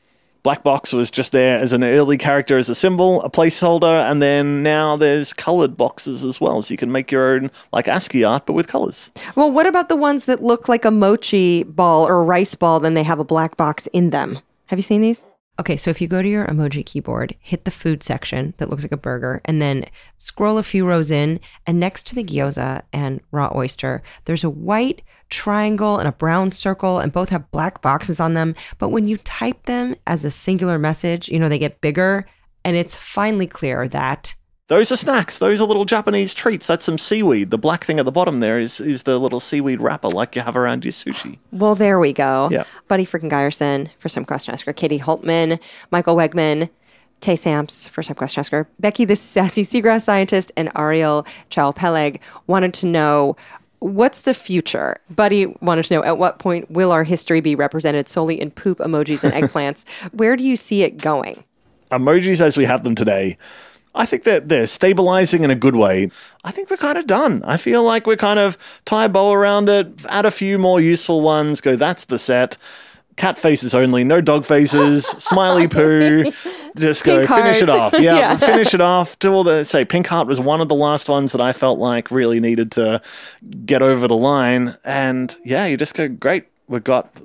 Black box was just there as an early character, as a symbol, a placeholder, and then now there's colored boxes as well. So you can make your own like ASCII art, but with colors. Well, what about the ones that look like a mochi ball or a rice ball, then they have a black box in them? Have you seen these? Okay, so if you go to your emoji keyboard, hit the food section that looks like a burger, and then scroll a few rows in, and next to the gyoza and raw oyster, there's a white triangle and a brown circle, and both have black boxes on them. But when you type them as a singular message, they get bigger, and it's finally clear that those are snacks. Those are little Japanese treats. That's some seaweed. The black thing at the bottom there is the little seaweed wrapper like you have around your sushi. Well, there we go. Yeah. Buddy freaking Geyerson, first-time question asker. Katie Holtman, Michael Wegman, Tay Samps, first-time question asker. Becky, the sassy seagrass scientist, and Ariel Chow-Peleg wanted to know, what's the future? Buddy wanted to know, at what point will our history be represented solely in poop emojis and eggplants? Where do you see it going? Emojis as we have them today, I think that they're stabilizing in a good way. I think we're kind of done. I feel like we're kind of tie a bow around it, add a few more useful ones, go, that's the set. Cat faces only, no dog faces, smiley poo, just go, finish it off. Yeah, finish it off. Do all the, say, Pink Heart was one of the last ones that I felt like really needed to get over the line. And yeah, you just go, great. We've got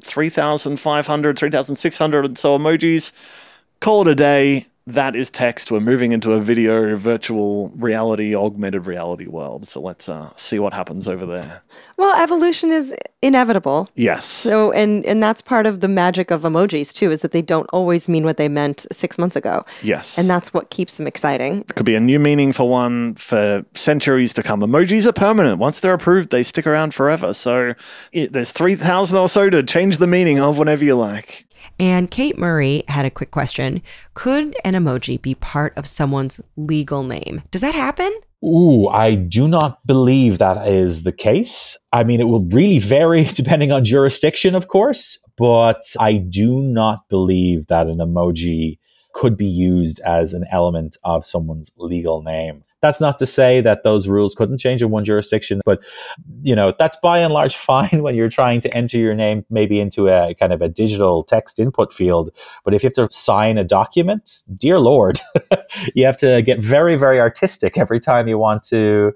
3,500, 3,600 and so emojis. Call it a day. That is text. We're moving into a video, virtual reality, augmented reality world. So let's see what happens over there. Well, evolution is inevitable. Yes. So, and that's part of the magic of emojis too, is that they don't always mean what they meant 6 months ago. Yes. And that's what keeps them exciting. Could be a new meaning for one for centuries to come. Emojis are permanent. Once they're approved, they stick around forever. So there's 3,000 or so to change the meaning of whenever you like. And Kate Murray had a quick question. Could an emoji be part of someone's legal name? Does that happen? Ooh, I do not believe that is the case. I mean, it will really vary depending on jurisdiction, of course, but I do not believe that an emoji could be used as an element of someone's legal name. That's not to say that those rules couldn't change in one jurisdiction, but that's by and large fine when you're trying to enter your name maybe into a kind of a digital text input field. But if you have to sign a document, dear Lord, you have to get very, very artistic every time you want to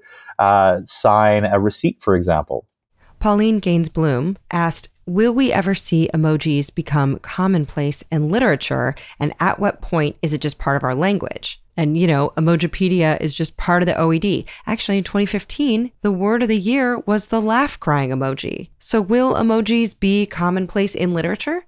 sign a receipt, for example. Pauline Gaines Bloom asked, will we ever see emojis become commonplace in literature? And at what point is it just part of our language? And, Emojipedia is just part of the OED. Actually, in 2015, the word of the year was the laugh crying emoji. So will emojis be commonplace in literature?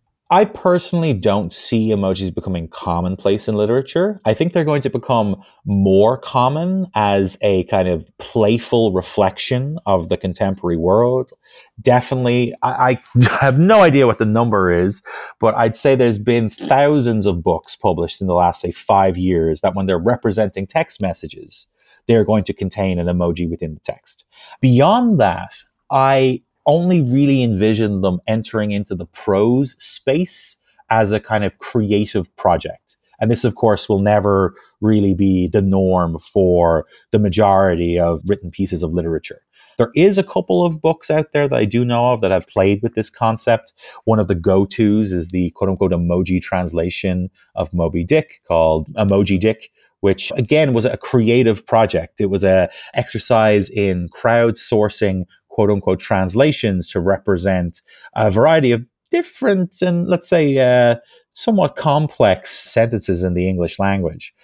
I personally don't see emojis becoming commonplace in literature. I think they're going to become more common as a kind of playful reflection of the contemporary world. Definitely, I have no idea what the number is, but I'd say there's been thousands of books published in the last, say, 5 years that when they're representing text messages, they're going to contain an emoji within the text. Beyond that, I only really envision them entering into the prose space as a kind of creative project. And this, of course, will never really be the norm for the majority of written pieces of literature. There is a couple of books out there that I do know of that have played with this concept. One of the go-tos is the quote-unquote emoji translation of Moby Dick called Emoji Dick, which again was a creative project. It was an exercise in crowdsourcing quote-unquote translations to represent a variety of different and, let's say, somewhat complex sentences in the English language.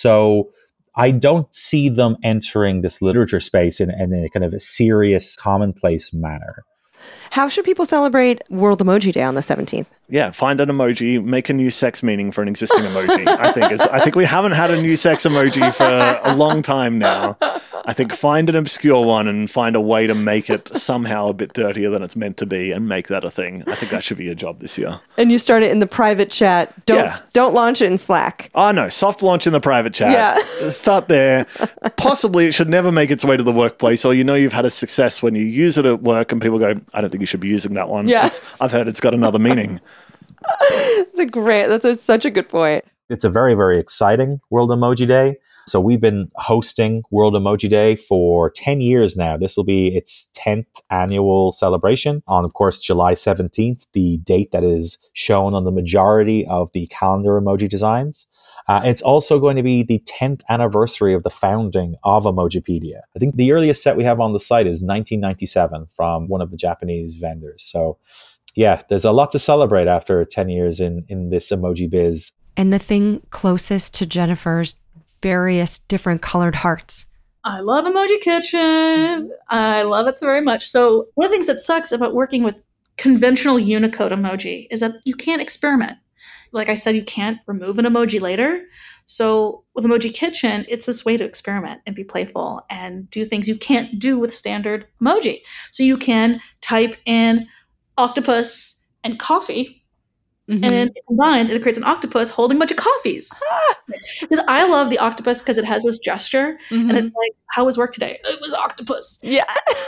So I don't see them entering this literature space in a kind of a serious, commonplace manner. How should people celebrate World Emoji Day on the 17th? Yeah, find an emoji, make a new sex meaning for an existing emoji. I think we haven't had a new sex emoji for a long time now. I think find an obscure one and find a way to make it somehow a bit dirtier than it's meant to be and make that a thing. I think that should be a job this year. And you start it in the private chat. Don't launch it in Slack. Oh, no. Soft launch in the private chat. Yeah. Start there. Possibly it should never make its way to the workplace, or you've had a success when you use it at work and people go, I don't think you should be using that one. Yeah. I've heard it's got another meaning. That's such a good point. It's a very, very exciting World Emoji Day. So we've been hosting World Emoji Day for 10 years now. This will be its 10th annual celebration on, of course, July 17th, the date that is shown on the majority of the calendar emoji designs. It's also going to be the 10th anniversary of the founding of Emojipedia. I think the earliest set we have on the site is 1997 from one of the Japanese vendors. So yeah, there's a lot to celebrate after 10 years in this emoji biz. And the thing closest to Jennifer's various different colored hearts. I love Emoji Kitchen. I love it so very much. So one of the things that sucks about working with conventional Unicode emoji is that you can't experiment. Like I said, you can't remove an emoji later. So with Emoji Kitchen, it's this way to experiment and be playful and do things you can't do with standard emoji. So you can type in octopus and coffee, and then it combines and it creates an octopus holding a bunch of coffees. Because I love the octopus because it has this gesture, and it's like, how was work today? It was octopus. Yeah.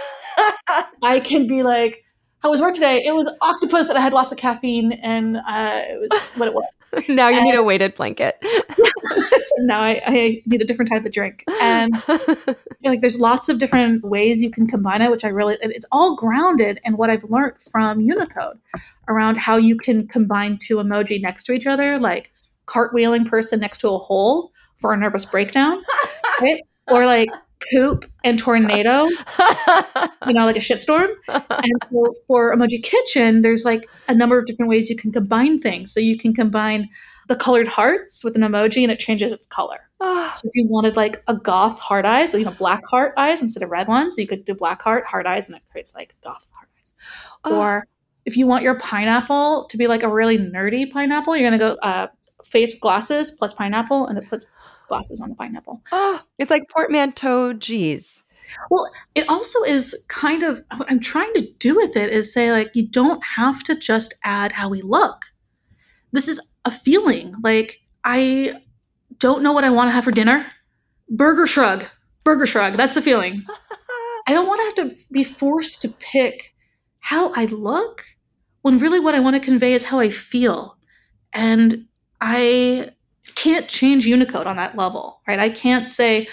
I can be like, how was work today? It was octopus, and I had lots of caffeine, and it was what it was. Now you need a weighted blanket. So now I need a different type of drink. And like, there's lots of different ways you can combine it, which it's all grounded in what I've learned from Unicode around how you can combine two emoji next to each other, like cartwheeling person next to a hole for a nervous breakdown, right? Or like poop and tornado, like a shitstorm. And so for Emoji Kitchen, there's like a number of different ways you can combine things. So you can combine the colored hearts with an emoji and it changes its color. So if you wanted like a goth heart eyes, so black heart eyes instead of red ones, you could do black heart eyes and it creates like goth heart eyes. Or if you want your pineapple to be like a really nerdy pineapple, you're going to go face with glasses plus pineapple, and it puts glasses on the pineapple. It's like portmanteau G's. Well, it also is kind of what I'm trying to do with it is say, like, you don't have to just add how we look. This is a feeling. Like, I don't know what I want to have for dinner. Burger shrug. That's the feeling. I don't want to have to be forced to pick how I look when really what I want to convey is how I feel. And I can't change Unicode on that level, right? I can't say,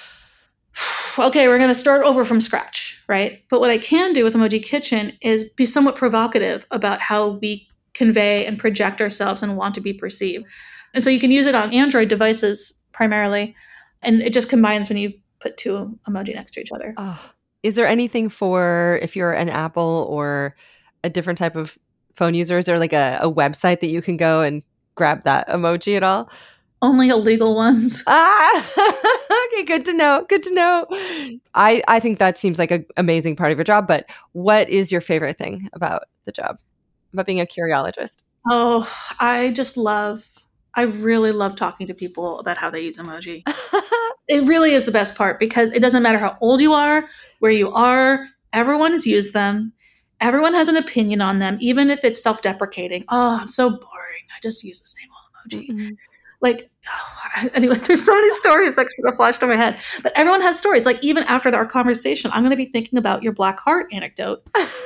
okay, we're going to start over from scratch, right? But what I can do with Emoji Kitchen is be somewhat provocative about how we convey and project ourselves and want to be perceived. And so you can use it on Android devices primarily, and it just combines when you put two emoji next to each other. Is there anything for if you're an Apple or a different type of phone user? Is there like a website that you can go and grab that emoji at all? Only illegal ones. Okay, good to know. I think that seems like an amazing part of your job, but what is your favorite thing about the job, about being a curiologist? Oh, I really love talking to people about how they use emoji. It really is the best part because it doesn't matter how old you are, where you are, everyone has used them. Everyone has an opinion on them, even if it's self-deprecating. Oh, I'm so boring. I just use the same old emoji. Like, anyway, there's so many stories that flashed in my head. But everyone has stories. Like, even after our conversation, I'm going to be thinking about your black heart anecdote.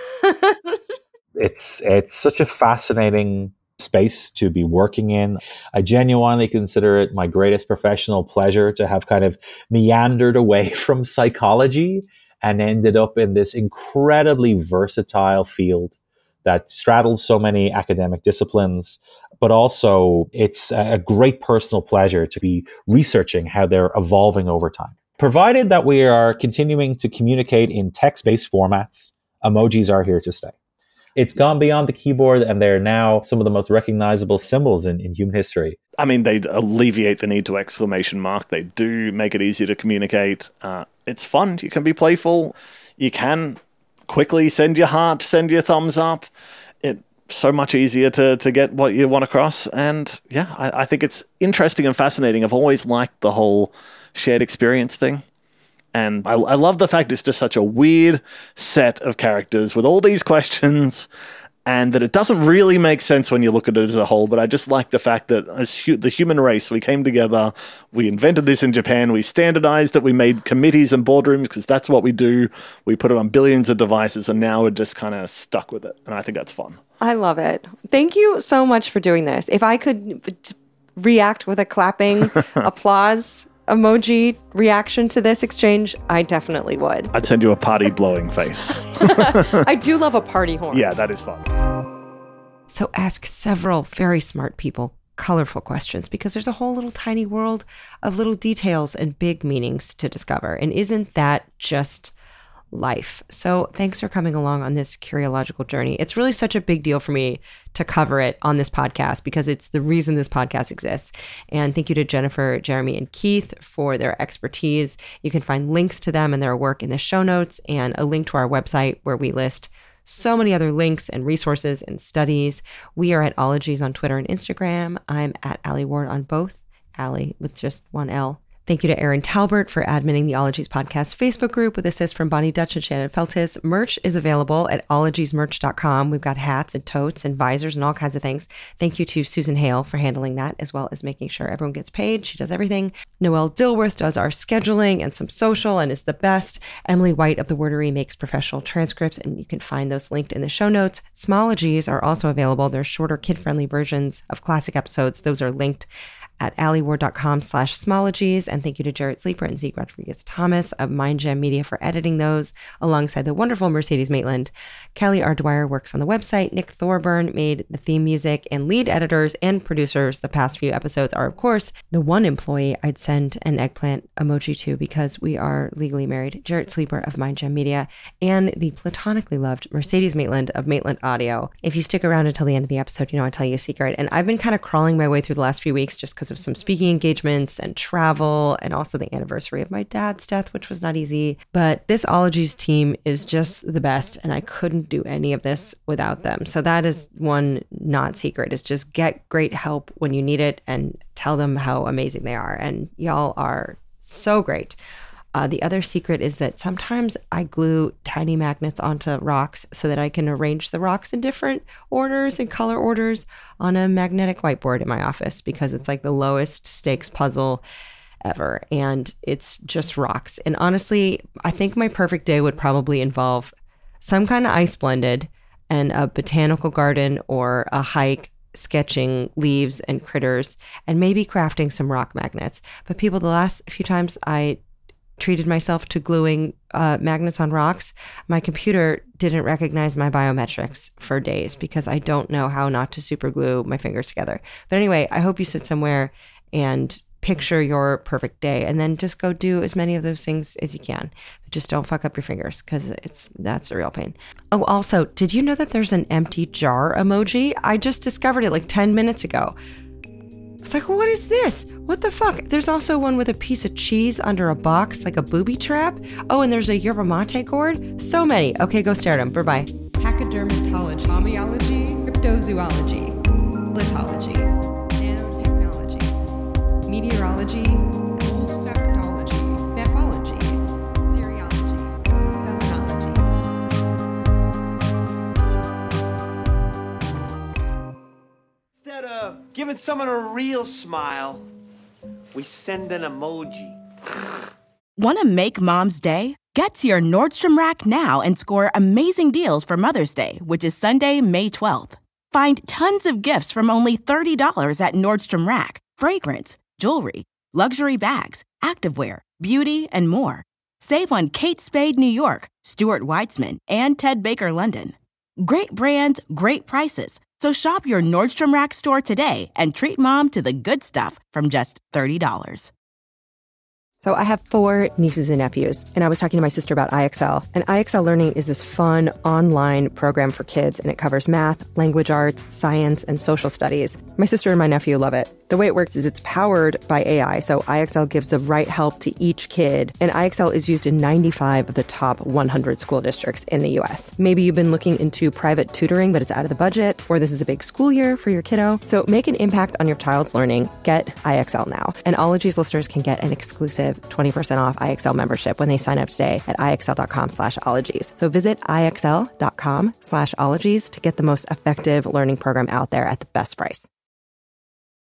It's such a fascinating space to be working in. I genuinely consider it my greatest professional pleasure to have kind of meandered away from psychology and ended up in this incredibly versatile field that straddles so many academic disciplines, but also it's a great personal pleasure to be researching how they're evolving over time. Provided that we are continuing to communicate in text-based formats, emojis are here to stay. It's gone beyond the keyboard, and they're now some of the most recognizable symbols in human history. I mean, they alleviate the need to exclamation mark. They do make it easier to communicate. It's fun. You can be playful. You can quickly send your heart, send your thumbs up. It's so much easier to get what you want across. And yeah, I think it's interesting and fascinating. I've always liked the whole shared experience thing. And I love the fact it's just such a weird set of characters with all these questions, and that it doesn't really make sense when you look at it as a whole. But I just like the fact that as the human race, we came together, we invented this in Japan, we standardized it, we made committees and boardrooms because that's what we do. We put it on billions of devices, and now we're just kind of stuck with it. And I think that's fun. I love it. Thank you so much for doing this. If I could react with a clapping applause emoji reaction to this exchange, I definitely would. I'd send you a party blowing face. I do love a party horn. Yeah, that is fun. So ask several very smart people colorful questions, because there's a whole little tiny world of little details and big meanings to discover. And isn't that just life? So thanks for coming along on this curiological journey. It's really such a big deal for me to cover it on this podcast because it's the reason this podcast exists. And thank you to Jennifer, Jeremy, and Keith for their expertise. You can find links to them and their work in the show notes and a link to our website where we list so many other links and resources and studies. We are at Ologies on Twitter and Instagram. I'm at Allie Ward on both, Allie with just one L. Thank you to Aaron Talbert for adminning the Ologies podcast Facebook group with assist from Bonnie Dutch and Shannon Feltis. Merch is available at ologiesmerch.com. We've got hats and totes and visors and all kinds of things. Thank you to Susan Hale for handling that, as well as making sure everyone gets paid. She does everything. Noelle Dilworth does our scheduling and some social and is the best. Emily White of The Wordery makes professional transcripts, and you can find those linked in the show notes. Smologies are also available. They're shorter, kid-friendly versions of classic episodes. Those are linked at allieward.com/smologies. And thank you to Jarrett Sleeper and Zeke Rodriguez-Thomas of MindJam Media for editing those, alongside the wonderful Mercedes Maitland. Kelly R. Dwyer works on the website. Nick Thorburn made the theme music, and lead editors and producers the past few episodes are, of course, the one employee I'd send an eggplant emoji to because we are legally married, Jarrett Sleeper of MindJam Media, and the platonically loved Mercedes Maitland of Maitland Audio. If you stick around until the end of the episode, you know I'll tell you a secret. And I've been kind of crawling my way through the last few weeks just because of some speaking engagements and travel, and also the anniversary of my dad's death, which was not easy. But this Ologies team is just the best, and I couldn't do any of this without them. So that is one not secret, is just get great help when you need it and tell them how amazing they are. And y'all are so great. The other secret is that sometimes I glue tiny magnets onto rocks so that I can arrange the rocks in different orders and color orders on a magnetic whiteboard in my office, because it's like the lowest stakes puzzle ever. And it's just rocks. And honestly, I think my perfect day would probably involve some kind of ice blended and a botanical garden or a hike, sketching leaves and critters, and maybe crafting some rock magnets. But people, the last few times I treated myself to gluing magnets on rocks, my computer didn't recognize my biometrics for days because I don't know how not to super glue my fingers together. But anyway, I hope you sit somewhere and picture your perfect day, and then just go do as many of those things as you can. But just don't fuck up your fingers, because that's a real pain. Oh, also, did you know that there's an empty jar emoji? I just discovered it like 10 minutes ago. It's like, what is this? What the fuck? There's also one with a piece of cheese under a box, like a booby trap. Oh, and there's a yerba mate gourd. So many. Okay, go stare at them. Bye-bye. Pachydermatology, homeology, cryptozoology, litology, nanotechnology, meteorology, olfactology, nephology, cereology, selenology. Instead of giving someone a real smile, we send an emoji. Want to make Mom's day? Get to your Nordstrom Rack now and score amazing deals for Mother's Day, which is Sunday, May 12th. Find tons of gifts from only $30 at Nordstrom Rack. Fragrance, jewelry, luxury bags, activewear, beauty, and more. Save on Kate Spade New York, Stuart Weitzman, and Ted Baker London. Great brands, great prices. So shop your Nordstrom Rack store today and treat Mom to the good stuff from just $30. So I have 4 nieces and nephews, and I was talking to my sister about IXL. And IXL Learning is this fun online program for kids, and it covers math, language arts, science, and social studies. My sister and my nephew love it. The way it works is it's powered by AI, so IXL gives the right help to each kid, and IXL is used in 95 of the top 100 school districts in the U.S. Maybe you've been looking into private tutoring, but it's out of the budget, or this is a big school year for your kiddo. So make an impact on your child's learning. Get IXL now. And Ologies listeners can get an exclusive 20% off IXL membership when they sign up today at IXL.com/ologies. So visit IXL.com/ologies to get the most effective learning program out there at the best price.